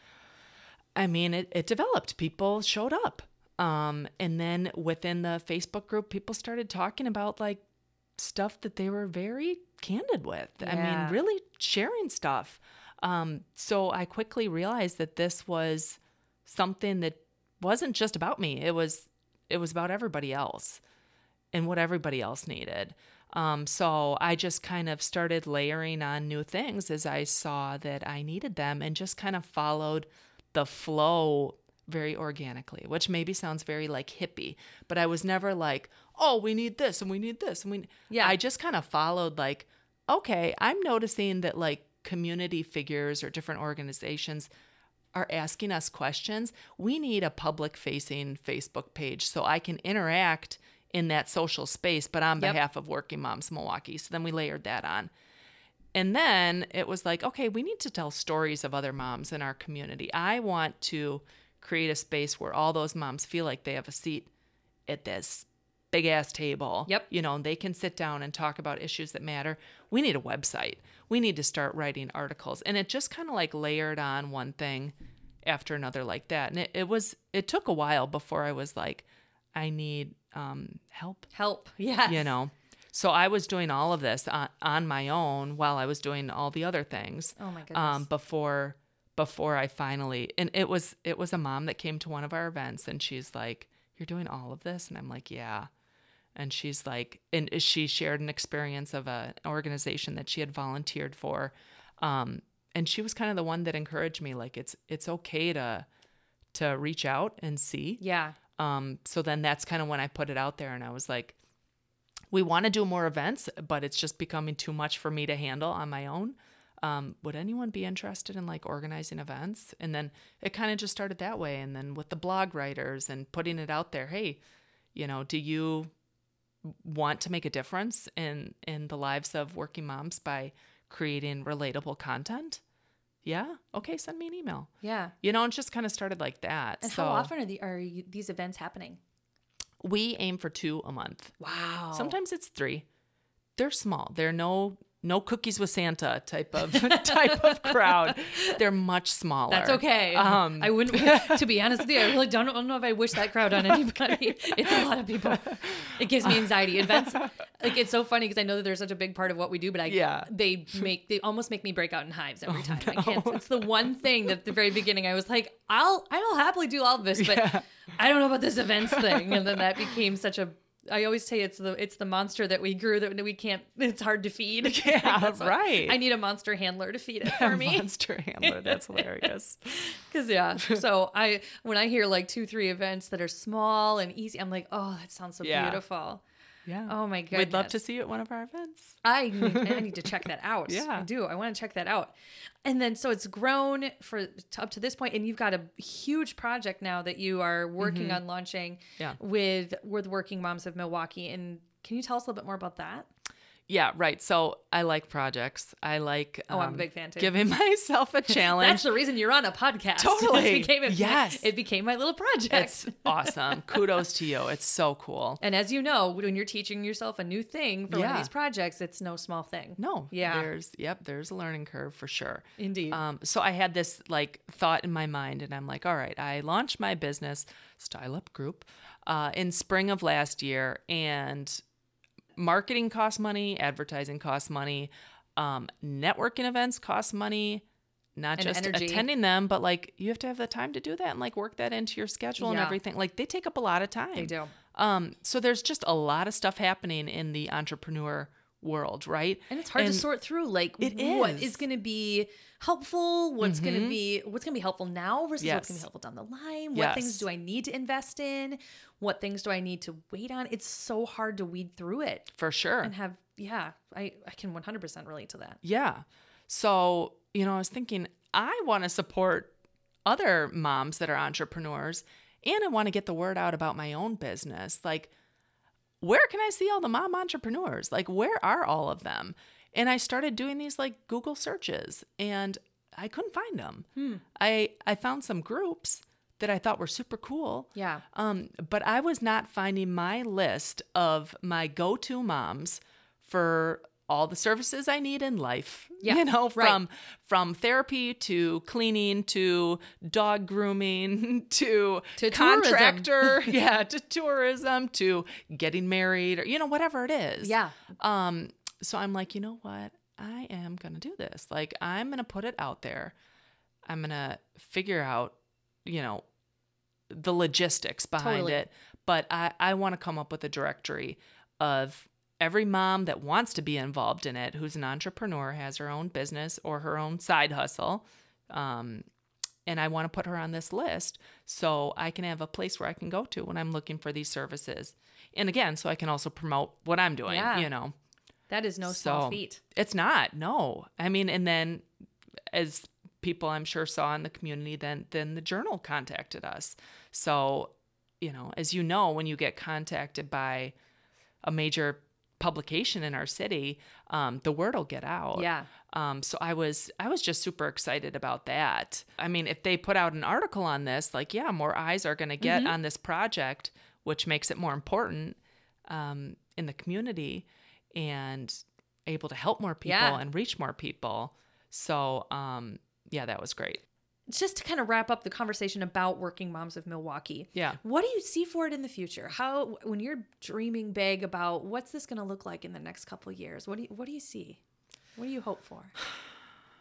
I mean, it developed. People showed up. And then within the Facebook group, people started talking about like stuff that they were very candid with. Yeah. I mean, really sharing stuff. So I quickly realized that this was something that wasn't just about me. It was about everybody else and what everybody else needed. So I just kind of started layering on new things as I saw that I needed them and just kind of followed the flow very organically, which maybe sounds very like hippie, but I was never like, oh, we need this and we need this. And I just kind of followed like, okay, I'm noticing that like community figures or different organizations are asking us questions. We need a public facing Facebook page so I can interact in that social space, but on behalf of Working Moms Milwaukee. So then we layered that on. And then it was like, okay, we need to tell stories of other moms in our community. I want to create a space where all those moms feel like they have a seat at this big ass table. Yep. You know, they can sit down and talk about issues that matter. We need a website. We need to start writing articles. And it just kind of like layered on one thing after another like that. And it took a while before I was like, I need help. Help. Yeah. You know? So I was doing all of this on my own while I was doing all the other things. Oh my goodness. Before I finally, and it was a mom that came to one of our events and she's like, you're doing all of this? And I'm like, yeah. And she's like, and she shared an experience of an organization that she had volunteered for. And she was kind of the one that encouraged me, like, it's okay to reach out and see. Yeah. So then that's kind of when I put it out there, and I was like, we want to do more events, but it's just becoming too much for me to handle on my own. Would anyone be interested in like organizing events? And then it kind of just started that way. And then with the blog writers and putting it out there, hey, do you want to make a difference in the lives of working moms by creating relatable content? Yeah. Okay. Send me an email. Yeah. And just kind of started like that. And how often are these events happening? We aim for 2 a month. Wow. Sometimes it's 3. They're small. They're no cookies with Santa type of crowd. They're much smaller. That's okay. I wouldn't, to be honest with you, I really don't know if I wish that crowd on anybody. It's a lot of people. It gives me anxiety. Events, like, it's so funny because I know that they're such a big part of what we do, but they almost make me break out in hives every time. No. I can't. It's the one thing that at the very beginning I was like, I'll happily do all of this, but I don't know about this events thing. And then that became such a, I always say it's the monster that we grew that we can't, it's hard to feed. Yeah, right. I need a monster handler to feed it for me. Monster handler. That's hilarious. Because so when I hear like 2-3 events that are small and easy, I'm like, oh, that sounds so beautiful. Yeah. Oh my goodness. We'd love to see you at one of our events. I need to check that out. Yeah. I do. I want to check that out. And then, so it's grown up to this point, and you've got a huge project now that you are working on launching with Working Moms of Milwaukee. And can you tell us a little bit more about that? Yeah, right. So I like projects. I like I'm a big fan too. Giving myself a challenge. That's the reason you're on a podcast. Totally. Yes. It became my little project. It's awesome. Kudos to you. It's so cool. And as you know, when you're teaching yourself a new thing for one of these projects, it's no small thing. No. Yeah. There's a learning curve for sure. Indeed. So I had this like thought in my mind, and I'm like, all right, I launched my business, Style Up Group, in spring of last year, and marketing costs money, advertising costs money, networking events cost money, not just energy. Attending them, but like you have to have the time to do that and like work that into your schedule and everything. Like they take up a lot of time. They do. So there's just a lot of stuff happening in the entrepreneur world, right? And it's hard to sort through like what is going to be helpful, what's going to be helpful now versus what's going to be helpful down the line. What things do I need to invest in? What things do I need to wait on? It's so hard to weed through it. For sure. And I can 100% relate to that. Yeah. So, I was thinking I want to support other moms that are entrepreneurs, and I want to get the word out about my own business. Like, where can I see all the mom entrepreneurs? Like, where are all of them? And I started doing these like Google searches, and I couldn't find them. I found some groups that I thought were super cool. Yeah. But I was not finding my list of my go-to moms for all the services I need in life. Yeah. From therapy to cleaning to dog grooming to contractor, to tourism to getting married or whatever it is. Yeah. So I'm like, you know what? I am going to do this. Like, I'm going to put it out there. I'm going to figure out, the logistics behind it. But I want to come up with a directory of every mom that wants to be involved in it, who's an entrepreneur, has her own business or her own side hustle. And I want to put her on this list so I can have a place where I can go to when I'm looking for these services. And again, so I can also promote what I'm doing, That is no small feat. It's not, no. I mean, and then as people I'm sure saw in the community, then the Journal contacted us. So, as you know, when you get contacted by a major publication in our city, the word will get out. Yeah. So I was just super excited about that. I mean, if they put out an article on this, like, more eyes are going to get on this project, which makes it more important in the community and able to help more people and reach more people. So, that was great. Just to kind of wrap up the conversation about Working Moms of Milwaukee. Yeah. What do you see for it in the future? When you're dreaming big about what's this going to look like in the next couple of years, what do you see? What do you hope for?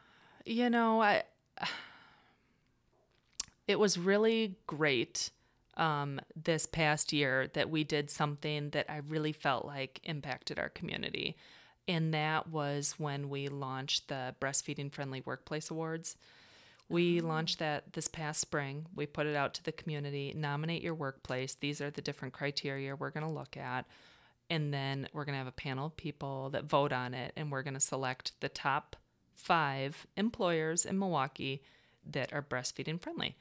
It was really great this past year that we did something that I really felt like impacted our community. And that was when we launched the Breastfeeding Friendly Workplace Awards. We launched that this past spring. We put it out to the community, nominate your workplace. These are the different criteria we're going to look at. And then we're going to have a panel of people that vote on it. And we're going to select the top 5 employers in Milwaukee that are breastfeeding friendly.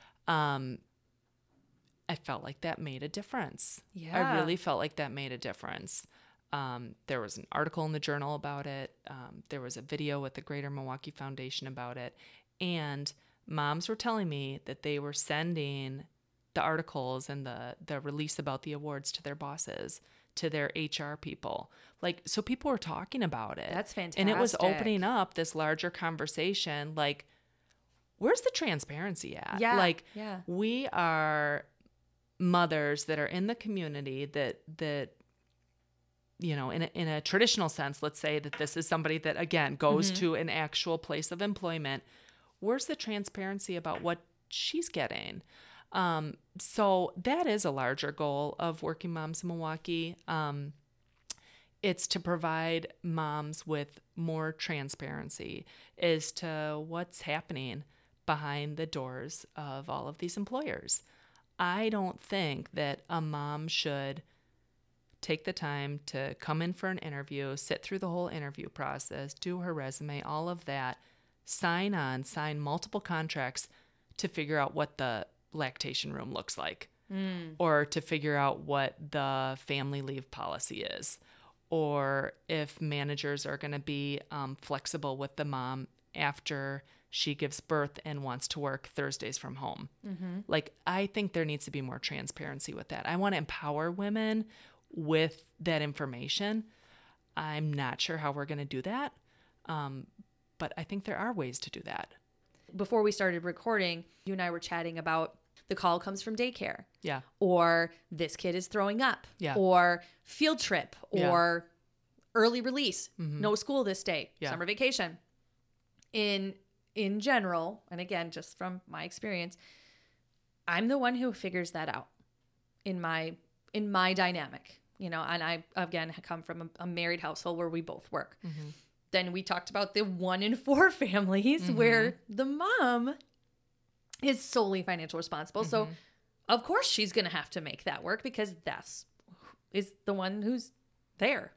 I felt like that made a difference. Yeah. I really felt like that made a difference. There was an article in the journal about it. There was a video with the Greater Milwaukee Foundation about it. And moms were telling me that they were sending the articles and the release about the awards to their bosses, to their HR people. Like, so people were talking about it. That's fantastic. And it was opening up this larger conversation. Like, where's the transparency at? Yeah. Like, yeah. we are mothers that are in the community that you know, in a traditional sense, let's say that this is somebody that, again, goes to an actual place of employment. Where's the transparency about what she's getting? So that is a larger goal of Working Moms in Milwaukee. It's to provide moms with more transparency as to what's happening behind the doors of all of these employers. I don't think that a mom should take the time to come in for an interview, sit through the whole interview process, do her resume, all of that, sign multiple contracts to figure out what the lactation room looks like, or to figure out what the family leave policy is, or if managers are going to be flexible with the mom after she gives birth and wants to work Thursdays from home. Like, I think there needs to be more transparency with that. I want to empower women with that information. I'm not sure how we're going to do that, but I think there are ways to do that. Before we started recording, you and I were chatting about the call comes from daycare. Yeah. Or this kid is throwing up. Yeah. Or field trip. Or early release. No school this day. Yeah. Summer vacation. In general, and again, just from my experience, I'm the one who figures that out in my dynamic. You know, and I, again, come from a married household where we both work. Then we talked about the 1 in 4 families where the mom is solely financial responsible. So, of course, she's going to have to make that work because is the one who's there.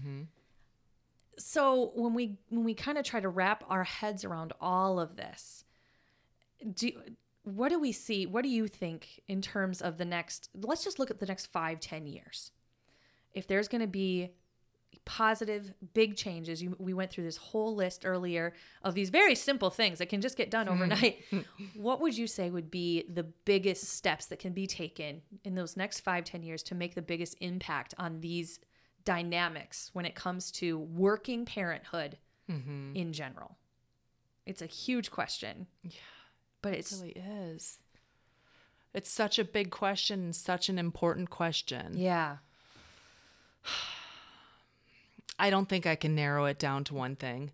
So when we kind of try to wrap our heads around all of this, what do we see? What do you think in terms of let's just look at the next 5-10 years. If there's going to be positive, big changes, we went through this whole list earlier of these very simple things that can just get done overnight. What would you say would be the biggest steps that can be taken in those next 5-10 years to make the biggest impact on these dynamics when it comes to working parenthood in general? It's a huge question. Yeah. But it really is. It's such a big question, such an important question. Yeah. I don't think I can narrow it down to one thing.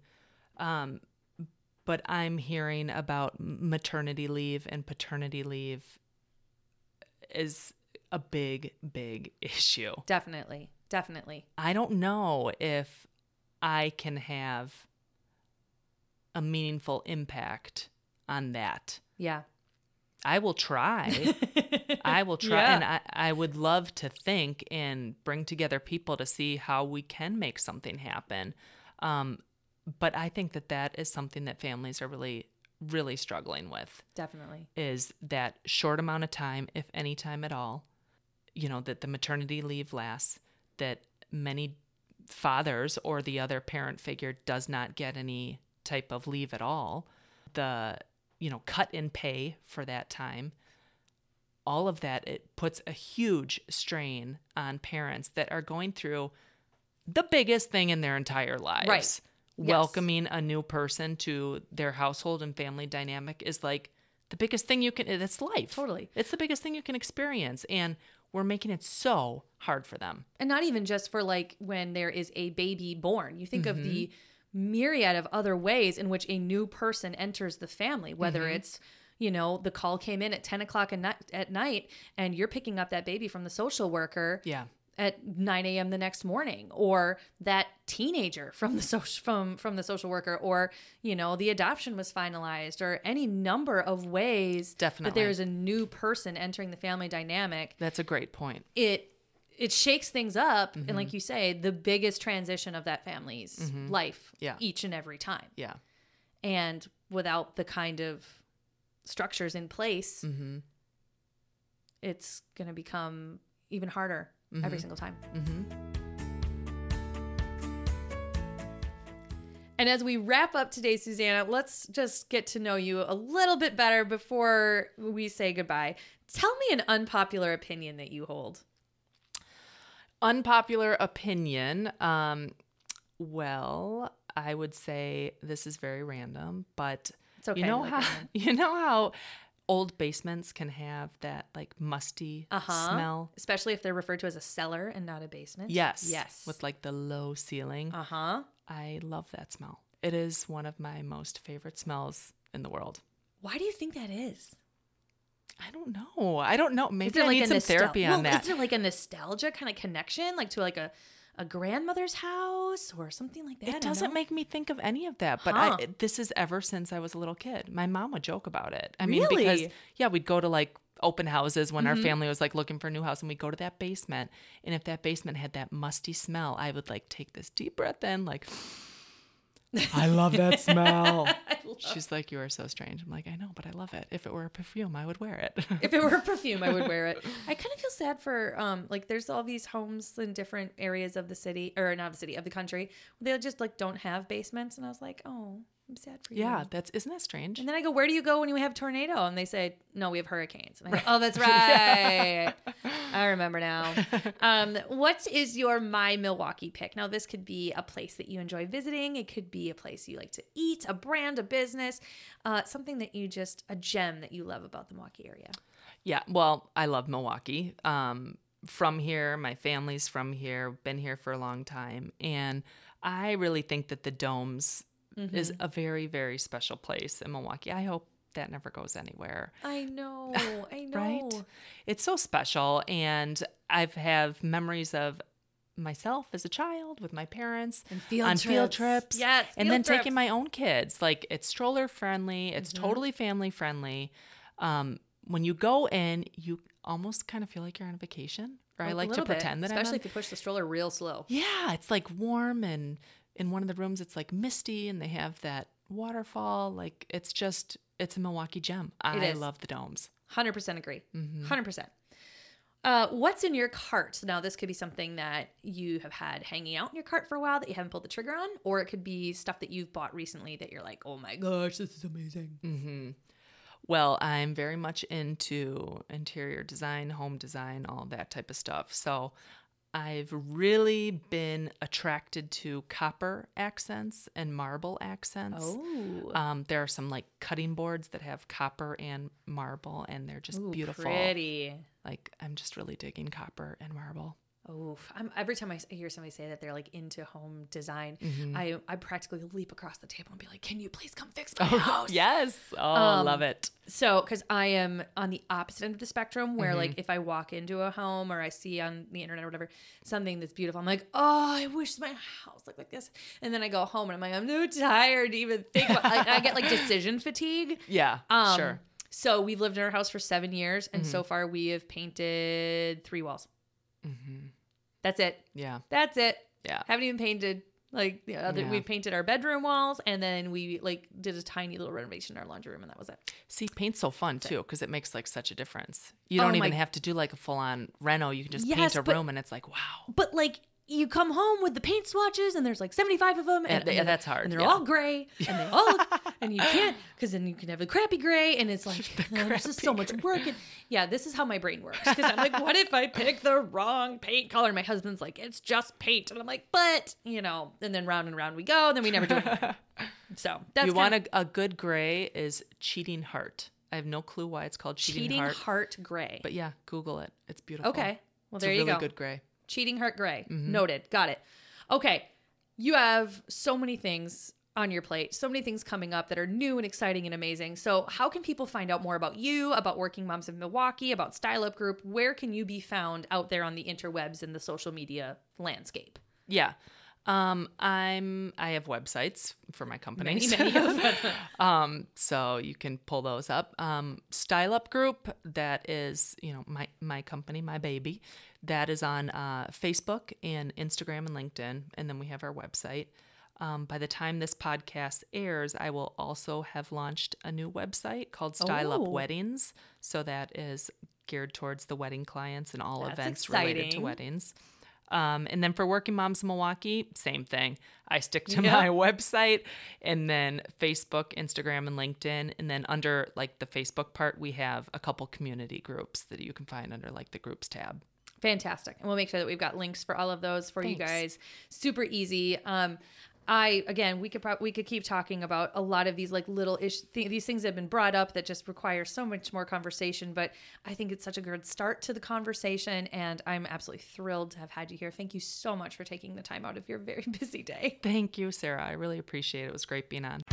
But I'm hearing about maternity leave and paternity leave is a big, big issue. Definitely. I don't know if I can have a meaningful impact on that. Yeah. I will try. Yeah. And I would love to think and bring together people to see how we can make something happen. But I think that is something that families are really, really struggling with. Definitely. Is that short amount of time, if any time at all, you know, that the maternity leave lasts, that many fathers or the other parent figure does not get any type of leave at all. The, you know, cut in pay for that time. All of that, it puts a huge strain on parents that are going through the biggest thing in their entire lives. Right. Welcoming a new person to their household and family dynamic is like the biggest thing it's life. Totally. It's the biggest thing you can experience. And we're making it so hard for them. And not even just for like when there is a baby born. You think of the myriad of other ways in which a new person enters the family, whether it's, the call came in at 10 o'clock at night and you're picking up that baby from the social worker Yeah. at 9 a.m. the next morning, or that teenager from the social worker, or, the adoption was finalized, or any number of ways Definitely. that there's a new person entering the family dynamic. That's a great point. It shakes things up. And like you say, the biggest transition of that family's life each and every time. Yeah. And without the kind of structures in place, it's going to become even harder every single time. And as we wrap up today, Susanna, let's just get to know you a little bit better before we say goodbye. Tell me an unpopular opinion that you hold. Unpopular opinion. Well, I would say this is very random, but It's okay. you know how old basements can have that like musty smell? Especially if they're referred to as a cellar and not a basement. Yes. With like the low ceiling. I love that smell. It is one of my most favorite smells in the world. Why do you think that is? I don't know. Maybe I need some therapy on that. Is there like a nostalgia kind of connection, like to like a grandmother's house or something like that? It doesn't make me think of any of that, but this is ever since I was a little kid. My mom would joke about it. I mean, because we'd go to like open houses when our family was like looking for a new house, and we'd go to that basement, and if that basement had that musty smell, I would like take this deep breath in, like, I love that smell. She's like, you are so strange. I'm like, I know, but I love it. If it were a perfume, I would wear it. If it were a perfume, I would wear it. I kind of feel sad for, like, there's all these homes in different areas of the city, or not the city, of the country. They just, like, don't have basements. And I was like, oh, I'm sad for you. Yeah, isn't that strange? And then I go, where do you go when you have a tornado? And they say, no, we have hurricanes. And I go, oh, that's right. I remember now. What is your My Milwaukee pick? Now, this could be a place that you enjoy visiting. It could be a place you like to eat, a brand, a business, something that a gem that you love about the Milwaukee area. Yeah, well, I love Milwaukee. From here, my family's from here, been here for a long time. And I really think that the Domes is a very, very special place in Milwaukee. I hope that never goes anywhere. I know. Right? It's so special. And I have memories of myself as a child with my parents and field trips. Yes. And then taking my own kids. Like, it's stroller friendly. It's totally family friendly. When you go in, you almost kind of feel like you're on vacation. Or I like to pretend that I'm especially if you push the stroller real slow. Yeah, it's like warm, and in one of the rooms it's like misty, and they have that waterfall. Like, it's a Milwaukee gem. I love the Domes. 100% agree. 100%. What's in your cart? Now, this could be something that you have had hanging out in your cart for a while that you haven't pulled the trigger on, or it could be stuff that you've bought recently that you're like, oh my gosh, this is amazing. Well, I'm very much into interior design, home design, all that type of stuff. So I've really been attracted to copper accents and marble accents. Oh. There are some like cutting boards that have copper and marble, and they're just beautiful. Pretty. Like, I'm just really digging copper and marble. Oh, every time I hear somebody say that they're like into home design, I practically leap across the table and be like, can you please come fix my house? Yes. Oh, love it. So, because I am on the opposite end of the spectrum where like if I walk into a home or I see on the internet or whatever, something that's beautiful, I'm like, oh, I wish my house looked like this. And then I go home and I'm like, I'm too tired to even think about like, I get like decision fatigue. Yeah, sure. So we've lived in our house for 7 years. And so far we have painted 3 walls. That's it. Yeah. That's it. Yeah. Haven't even painted. Like, we painted our bedroom walls, and then we like did a tiny little renovation in our laundry room, and that was it. See, paint's so fun too, because it makes like such a difference. You don't even have to do like a full on reno. You can just paint a room, and it's like, wow. But like, you come home with the paint swatches, and there's like 75 of them, and that's hard. And they're all gray, and they all look, and you can't, because then you can have the crappy gray, and it's like, this is so much work. And yeah, this is how my brain works, because I'm like, what if I pick the wrong paint color? And my husband's like, it's just paint, and I'm like, but and then round and round we go, and then we never do it. So that's you want a good gray is Cheating Heart. I have no clue why it's called Cheating Heart gray. But yeah, Google it. It's beautiful. Okay, well there you go. It's a really good gray. Cheating Heart gray. Noted. Got it. Okay. You have so many things on your plate, so many things coming up that are new and exciting and amazing. So how can people find out more about you, about Working Moms of Milwaukee, about Style Up Group? Where can you be found out there on the interwebs and the social media landscape? Yeah. I have websites for my companies. Many of them. So you can pull those up. Style Up Group, that is, my company, my baby, that is on Facebook and Instagram and LinkedIn. And then we have our website. By the time this podcast airs, I will also have launched a new website called Style Up Weddings. So that is geared towards the wedding clients and all events related to weddings. And then for Working Moms of Milwaukee, same thing. I stick to my website and then Facebook, Instagram, and LinkedIn. And then under like the Facebook part, we have a couple community groups that you can find under like the groups tab. Fantastic. And we'll make sure that we've got links for all of those for Thanks. you guys. Super easy. We could keep talking about a lot of these like little these things that have been brought up that just require so much more conversation, but I think it's such a good start to the conversation, and I'm absolutely thrilled to have had you here. Thank you so much for taking the time out of your very busy day. Thank you, Sarah. I really appreciate it. It was great being on.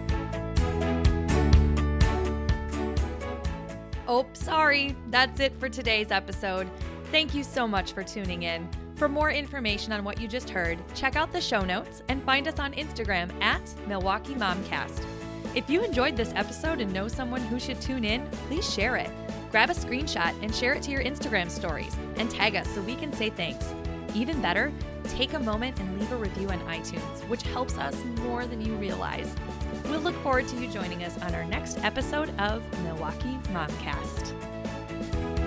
Oh, sorry. That's it for today's episode. Thank you so much for tuning in. For more information on what you just heard, check out the show notes and find us on Instagram at Milwaukee Momcast. If you enjoyed this episode and know someone who should tune in, please share it. Grab a screenshot and share it to your Instagram stories and tag us so we can say thanks. Even better, take a moment and leave a review on iTunes, which helps us more than you realize. We'll look forward to you joining us on our next episode of Milwaukee Momcast.